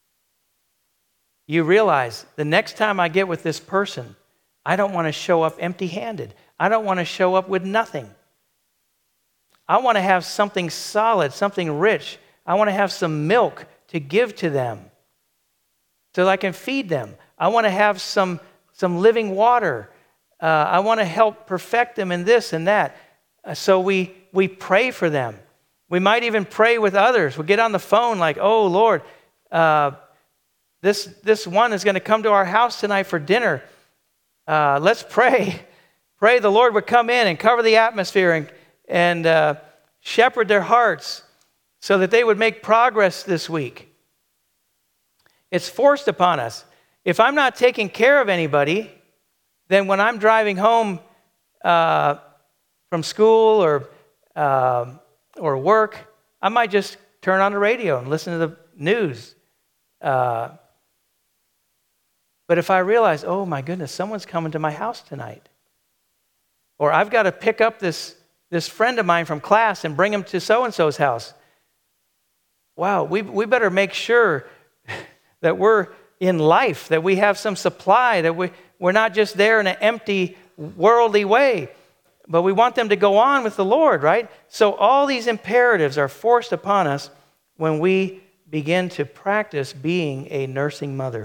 You realize the next time I get with this person, I don't want to show up empty-handed. I don't want to show up with nothing. I want to have something solid, something rich. I want to have some milk to give to them so that I can feed them. I want to have some, some living water. Uh, I want to help perfect them in this and that. Uh, so we, we pray for them. We might even pray with others. We'll get on the phone like, oh, Lord, uh, this, this one is going to come to our house tonight for dinner. Uh, let's pray. Pray the Lord would come in and cover the atmosphere and, and uh, shepherd their hearts so that they would make progress this week. It's forced upon us. If I'm not taking care of anybody, then when I'm driving home uh, from school or uh, or work, I might just turn on the radio and listen to the news. Uh, but if I realize, oh my goodness, someone's coming to my house tonight, or I've got to pick up this this friend of mine from class and bring him to so-and-so's house. Wow, we we better make sure that we're in life, that we have some supply, that we, we're not just there in an empty, worldly way, but we want them to go on with the Lord, right? So all these imperatives are forced upon us when we begin to practice being a nursing mother.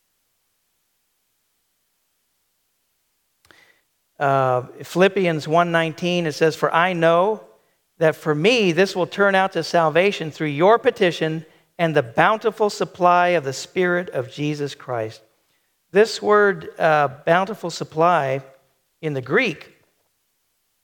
Uh, Philippians one nineteen, it says, "For I know that for me this will turn out to salvation through your petition and the bountiful supply of the Spirit of Jesus Christ." This word, uh, bountiful supply, in the Greek,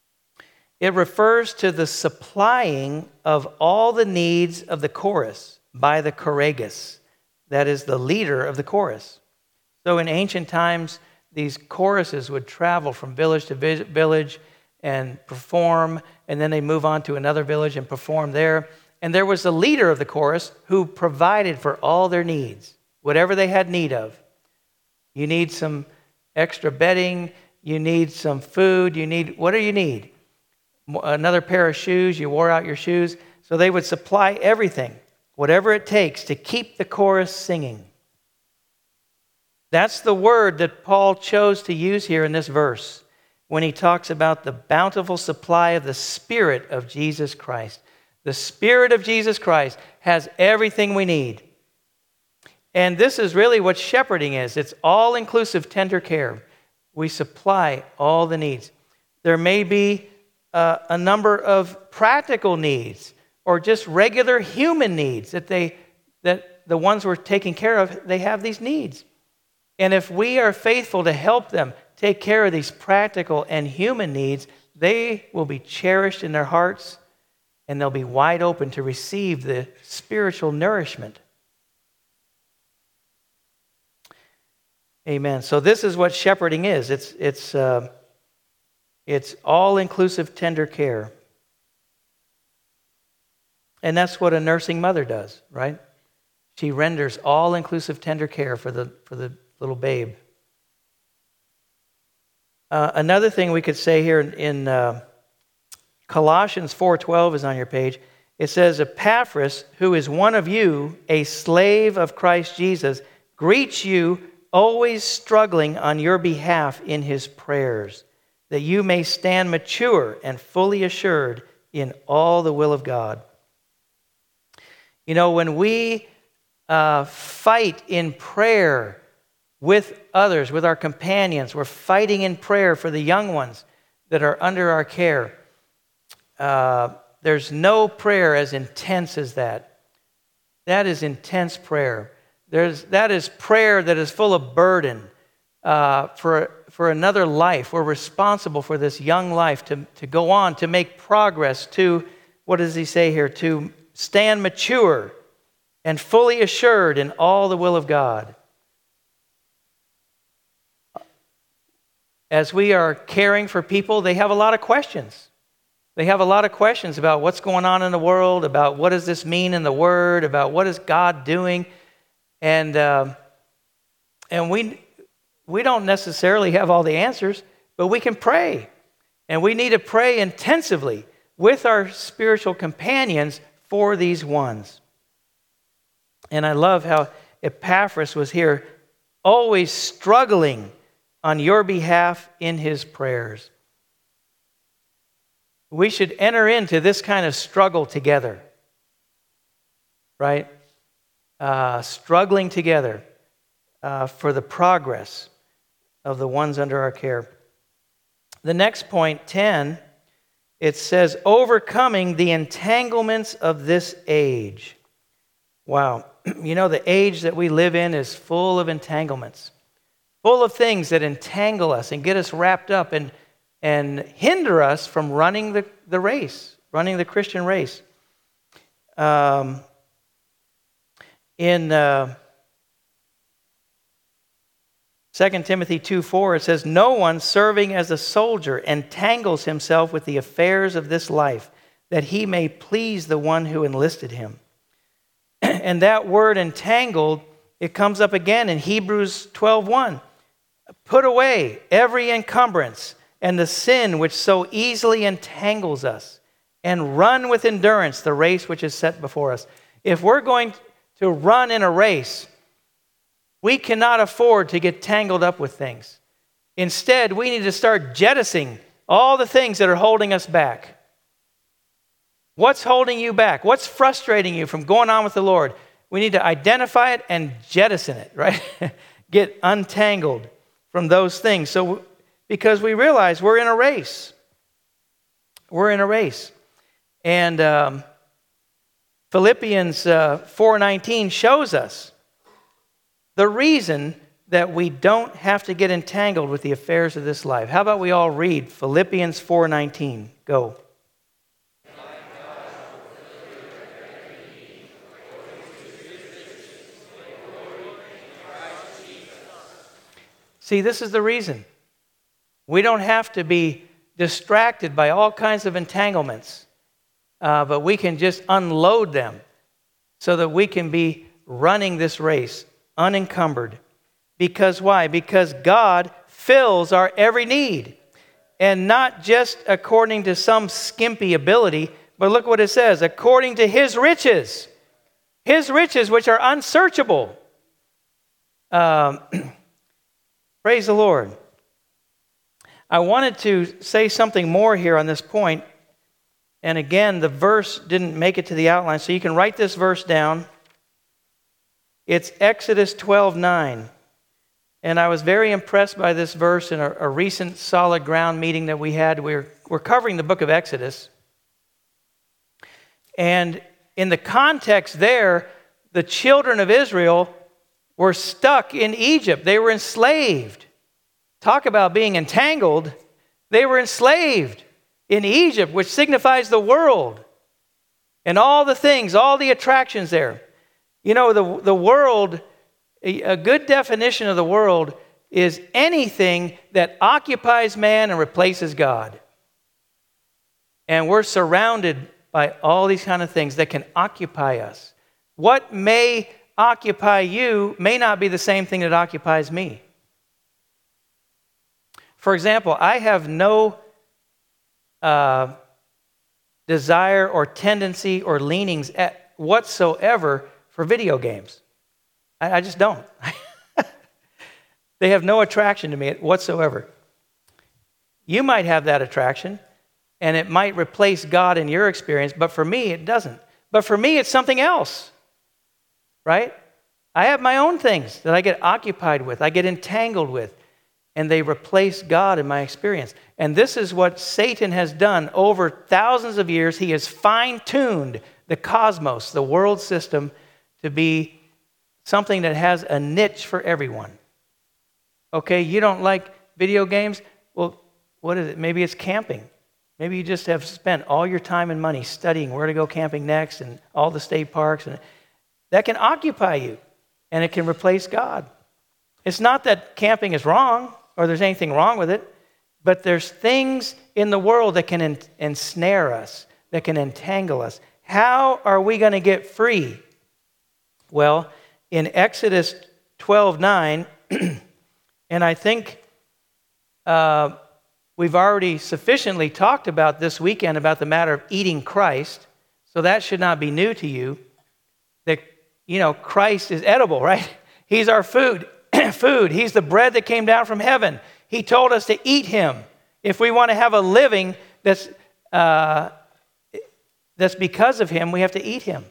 it refers to the supplying of all the needs of the chorus. by the choragus, that is the leader of the chorus. So in ancient times, these choruses would travel from village to village and perform, and then they move on to another village and perform there. And there was the leader of the chorus who provided for all their needs, whatever they had need of. You need some extra bedding, you need some food, you need, what do you need? Another pair of shoes, you wore out your shoes. So they would supply everything, whatever it takes to keep the chorus singing. That's the word that Paul chose to use here in this verse when he talks about the bountiful supply of the Spirit of Jesus Christ. The Spirit of Jesus Christ has everything we need. And this is really what shepherding is. It's all-inclusive tender care. We supply all the needs. There may be uh, a number of practical needs or just regular human needs that they that the ones we're taking care of, they have these needs. And if we are faithful to help them take care of these practical and human needs, they will be cherished in their hearts and they'll be wide open to receive the spiritual nourishment. Amen. So this is what shepherding is. It's it's uh, it's all-inclusive tender care. And that's what a nursing mother does, right? She renders all-inclusive tender care for the for the little babe. Uh, another thing we could say here in, in uh, Colossians four twelve is on your page. It says, Epaphras, who is one of you, a slave of Christ Jesus, greets you, always struggling on your behalf in his prayers, that you may stand mature and fully assured in all the will of God. You know, when we uh, fight in prayer with others, with our companions, we're fighting in prayer for the young ones that are under our care. Uh, there's no prayer as intense as that. That is intense prayer. There's, that is prayer that is full of burden uh, for, for another life. We're responsible for this young life to, to go on, to make progress, to, what does he say here? To stand mature and fully assured in all the will of God. As we are caring for people, they have a lot of questions. They have a lot of questions about what's going on in the world, about what does this mean in the Word, about what is God doing. And uh, and we we don't necessarily have all the answers, but we can pray. And we need to pray intensively with our spiritual companions for these ones. And I love how Epaphras was here, always struggling on your behalf in his prayers. We should enter into this kind of struggle together, right? Uh, struggling together uh, for the progress of the ones under our care. The next point, ten, it says, overcoming the entanglements of this age. Wow. You know, the age that we live in is full of entanglements, full of things that entangle us and get us wrapped up and, and hinder us from running the, the race, running the Christian race. Um, in uh, Second Timothy two four, it says, no one serving as a soldier entangles himself with the affairs of this life, that he may please the one who enlisted him. And that word entangled, it comes up again in Hebrews twelve one. Put away every encumbrance and the sin which so easily entangles us, and run with endurance the race which is set before us. If we're going to run in a race, we cannot afford to get tangled up with things. Instead, we need to start jettisoning all the things that are holding us back. What's holding you back? What's frustrating you from going on with the Lord? We need to identify it and jettison it, right? Get untangled from those things. So, because we realize we're in a race. We're in a race. And um, Philippians uh, four nineteen shows us the reason that we don't have to get entangled with the affairs of this life. How about we all read Philippians four nineteen? Go. See, this is the reason. We don't have to be distracted by all kinds of entanglements, uh, but we can just unload them so that we can be running this race unencumbered. Because why? Because God fills our every need. And not just according to some skimpy ability, but look what it says, according to his riches. His riches, which are unsearchable. Um, praise the Lord. I wanted to say something more here on this point. And again, the verse didn't make it to the outline, so you can write this verse down. It's Exodus twelve nine. And I was very impressed by this verse in a, a recent Solid Ground meeting that we had. We're, we're covering the book of Exodus. And in the context there, the children of Israel were stuck in Egypt. They were enslaved. Talk about being entangled. They were enslaved in Egypt, which signifies the world. And all the things, all the attractions there. You know, the, the world... A good definition of the world is anything that occupies man and replaces God. And we're surrounded by all these kind of things that can occupy us. What may occupy you may not be the same thing that occupies me. For example, I have no uh, desire or tendency or leanings at whatsoever for video games. I just don't. They have no attraction to me whatsoever. You might have that attraction, and it might replace God in your experience, but for me, it doesn't. But for me, it's something else, right? I have my own things that I get occupied with, I get entangled with, and they replace God in my experience. And this is what Satan has done over thousands of years. He has fine-tuned the cosmos, the world system, to be something that has a niche for everyone. Okay, you don't like video games? Well, what is it? Maybe it's camping. Maybe you just have spent all your time and money studying where to go camping next and all the state parks. And that can occupy you, and it can replace God. It's not that camping is wrong or there's anything wrong with it, but there's things in the world that can ensnare us, that can entangle us. How are we going to get free? Well, in Exodus twelve nine, and I think uh, we've already sufficiently talked about this weekend about the matter of eating Christ, so that should not be new to you, that, you know, Christ is edible, right? He's our food. food. He's the bread that came down from heaven. He told us to eat him. If we want to have a living that's, uh, that's because of him, we have to eat him.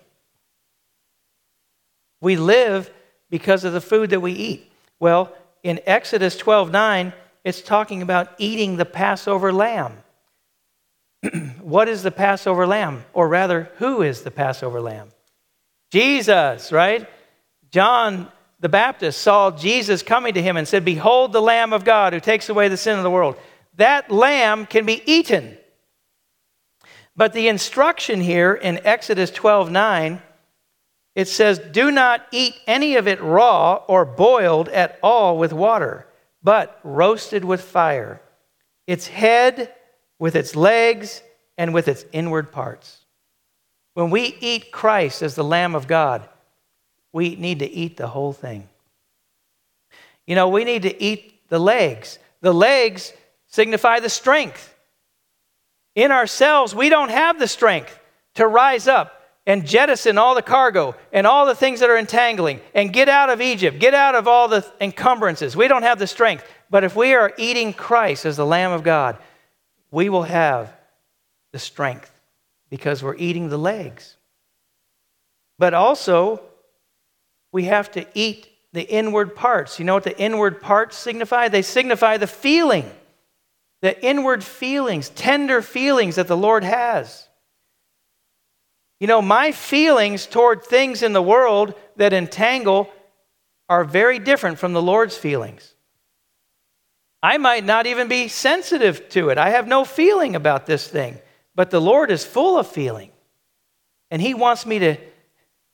We live because of the food that we eat. Well, in Exodus twelve nine, it's talking about eating the Passover lamb. What is the Passover lamb? Or rather, who is the Passover lamb? Jesus, right? John the Baptist saw Jesus coming to him and said, "Behold the Lamb of God who takes away the sin of the world." That lamb can be eaten. But the instruction here in Exodus twelve nine, it says, "Do not eat any of it raw or boiled at all with water, but roasted with fire, its head with its legs and with its inward parts." When we eat Christ as the Lamb of God, we need to eat the whole thing. You know, we need to eat the legs. The legs signify the strength. In ourselves, we don't have the strength to rise up and jettison all the cargo and all the things that are entangling and get out of Egypt, get out of all the encumbrances. We don't have the strength. But if we are eating Christ as the Lamb of God, we will have the strength because we're eating the legs. But also, we have to eat the inward parts. You know what the inward parts signify? They signify the feeling, the inward feelings, tender feelings that the Lord has. You know, my feelings toward things in the world that entangle are very different from the Lord's feelings. I might not even be sensitive to it. I have no feeling about this thing. But the Lord is full of feeling. And he wants me to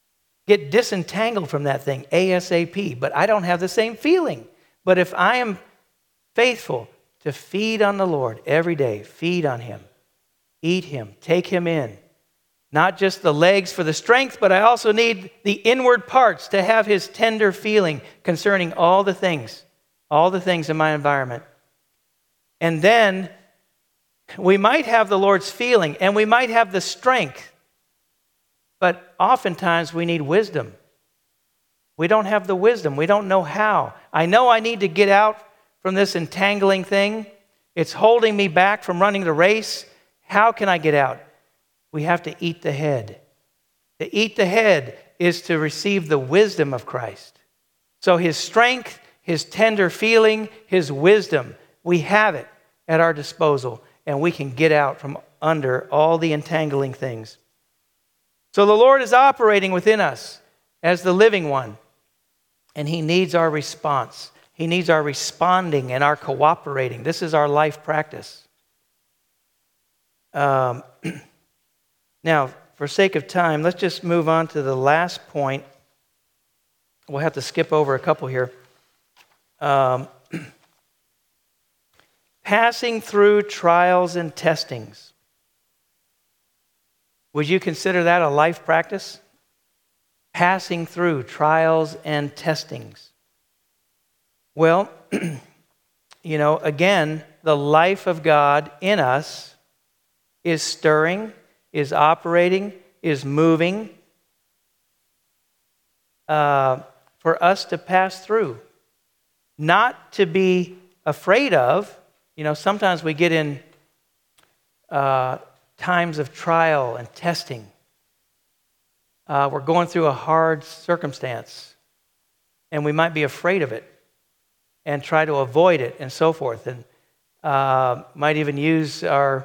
get disentangled from that thing ASAP. But I don't have the same feeling. But if I am faithful to feed on the Lord every day. Feed on him. Eat him. Take him in. Not just the legs for the strength, but I also need the inward parts to have his tender feeling concerning all the things, all the things in my environment. And then we might have the Lord's feeling and we might have the strength, but oftentimes we need wisdom. We don't have the wisdom. We don't know how. I know I need to get out from this entangling thing. It's holding me back from running the race. How can I get out? We have to eat the head. To eat the head is to receive the wisdom of Christ. So his strength, his tender feeling, his wisdom, we have it at our disposal, and we can get out from under all the entangling things. So the Lord is operating within us as the living one, and he needs our response. He needs our responding and our cooperating. This is our life practice. Um, now, for sake of time, let's just move on to the last point. We'll have to skip over a couple here. Um, passing through trials and testings. Would you consider that a life practice? Passing through trials and testings. Well, you know, again, the life of God in us is stirring, is operating, is moving uh, for us to pass through. Not to be afraid of. You know, sometimes we get in uh, times of trial and testing. Uh, we're going through a hard circumstance, and we might be afraid of it and try to avoid it and so forth, and uh, might even use our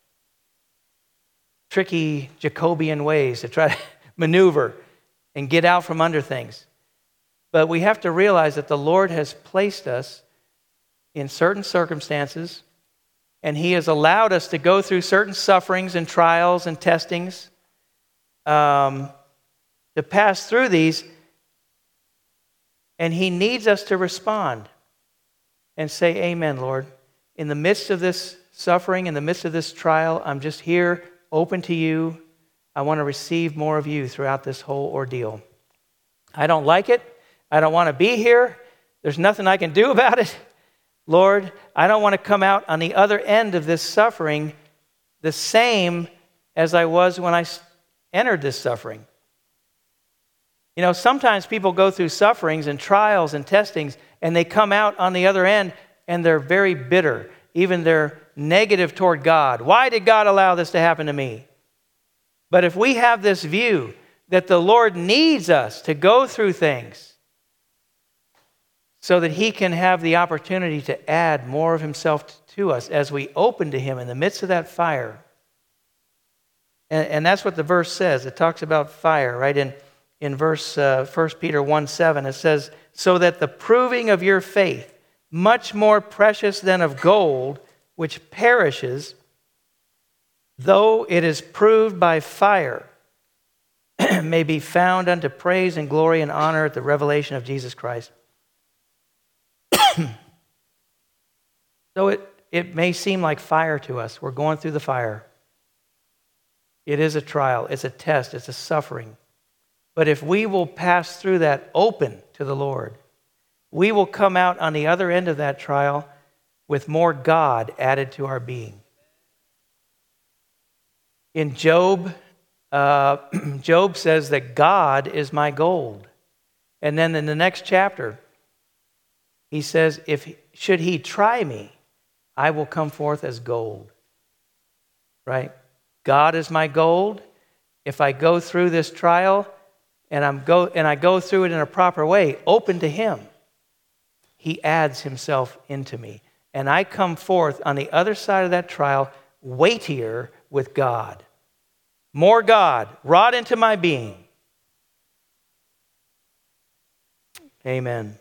tricky Jacobian ways to try to maneuver and get out from under things. But we have to realize that the Lord has placed us in certain circumstances, and he has allowed us to go through certain sufferings and trials and testings, um, to pass through these, and he needs us to respond and say, amen, Lord. In the midst of this suffering, in the midst of this trial, I'm just here, open to you. I want to receive more of you throughout this whole ordeal. I don't like it. I don't want to be here. There's nothing I can do about it. Lord, I don't want to come out on the other end of this suffering the same as I was when I entered this suffering. You know, sometimes people go through sufferings and trials and testings, and they come out on the other end, and they're very bitter. Even they're negative toward God. Why did God allow this to happen to me? But if we have this view that the Lord needs us to go through things so that he can have the opportunity to add more of himself to us as we open to him in the midst of that fire. And, and that's what the verse says. It talks about fire, right? In, in verse uh, First Peter one seven, it says, so that the proving of your faith, much more precious than of gold, which perishes, though it is proved by fire, may be found unto praise and glory and honor at the revelation of Jesus Christ. So it, it may seem like fire to us. We're going through the fire. It is a trial. It's a test. It's a suffering. But if we will pass through that open to the Lord, we will come out on the other end of that trial with more God added to our being. In Job, uh, Job says that God is my gold. And then in the next chapter, he says, if should he try me, I will come forth as gold. Right? God is my gold. If I go through this trial and I'm go and I go through it in a proper way, open to him, he adds himself into me. And I come forth on the other side of that trial weightier with God. More God wrought into my being. Amen.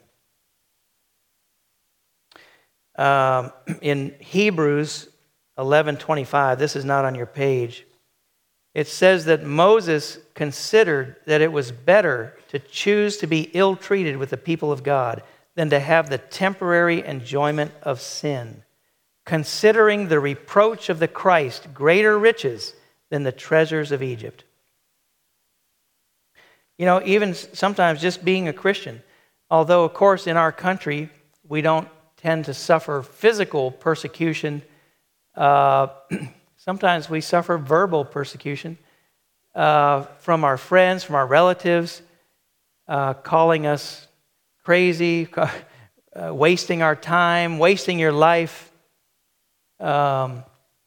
Um, in Hebrews eleven twenty-five, this is not on your page, it says that Moses considered that it was better to choose to be ill-treated with the people of God than to have the temporary enjoyment of sin, considering the reproach of the Christ greater riches than the treasures of Egypt. You know, even sometimes just being a Christian, although, of course, in our country, we don't tend to suffer physical persecution. Uh, sometimes we suffer verbal persecution uh, from our friends, from our relatives, uh, calling us crazy, uh, wasting our time, wasting your life. Um,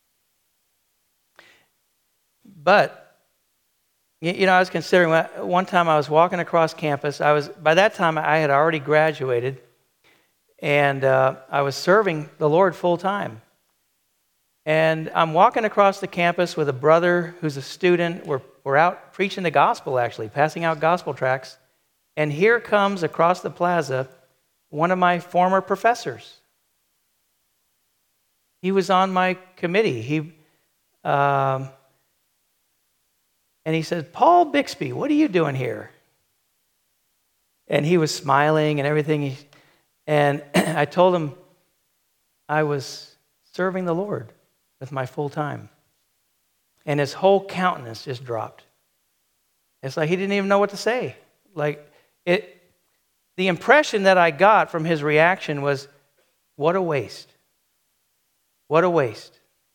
but You know, I was considering, one time I was walking across campus. I was, by that time, I had already graduated, and uh, I was serving the Lord full time. And I'm walking across the campus with a brother who's a student. We're, we're out preaching the gospel, actually, passing out gospel tracts. And here comes across the plaza one of my former professors. He was on my committee. He... Um, And he said, "Paul Bixby, what are you doing here?" And he was smiling and everything. And I told him I was serving the Lord with my full time. And his whole countenance just dropped. It's like he didn't even know what to say. Like it, the impression that I got from his reaction was, what a waste. What a waste.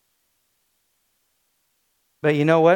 But you know what?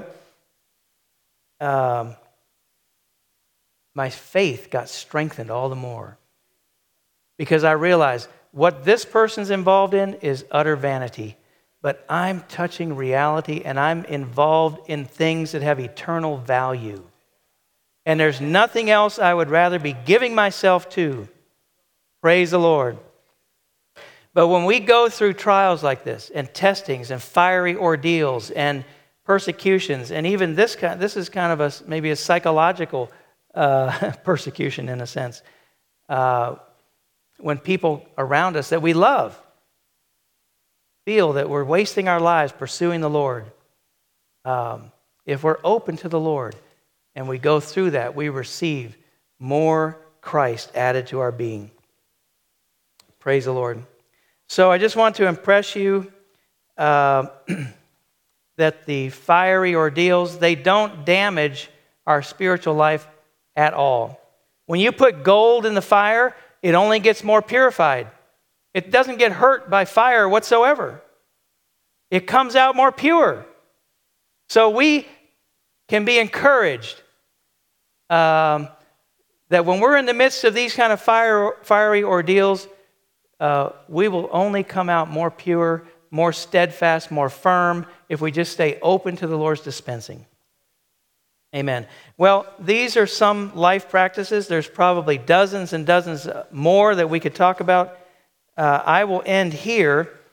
Um, my faith got strengthened all the more because I realized what this person's involved in is utter vanity, but I'm touching reality and I'm involved in things that have eternal value. And there's nothing else I would rather be giving myself to. Praise the Lord. But when we go through trials like this and testings and fiery ordeals and persecutions, and even this kind, this is kind of a maybe a psychological uh, persecution in a sense. Uh, when people around us that we love feel that we're wasting our lives pursuing the Lord, um, if we're open to the Lord and we go through that, we receive more Christ added to our being. Praise the Lord. So I just want to impress you. Uh, that the fiery ordeals, they don't damage our spiritual life at all. When you put gold in the fire, it only gets more purified. It doesn't get hurt by fire whatsoever. It comes out more pure. So we can be encouraged um, that when we're in the midst of these kind of fire, fiery ordeals, uh, we will only come out more pure, more steadfast, more firm, if we just stay open to the Lord's dispensing. Amen. Well, these are some life practices. There's probably dozens and dozens more that we could talk about. Uh, I will end here.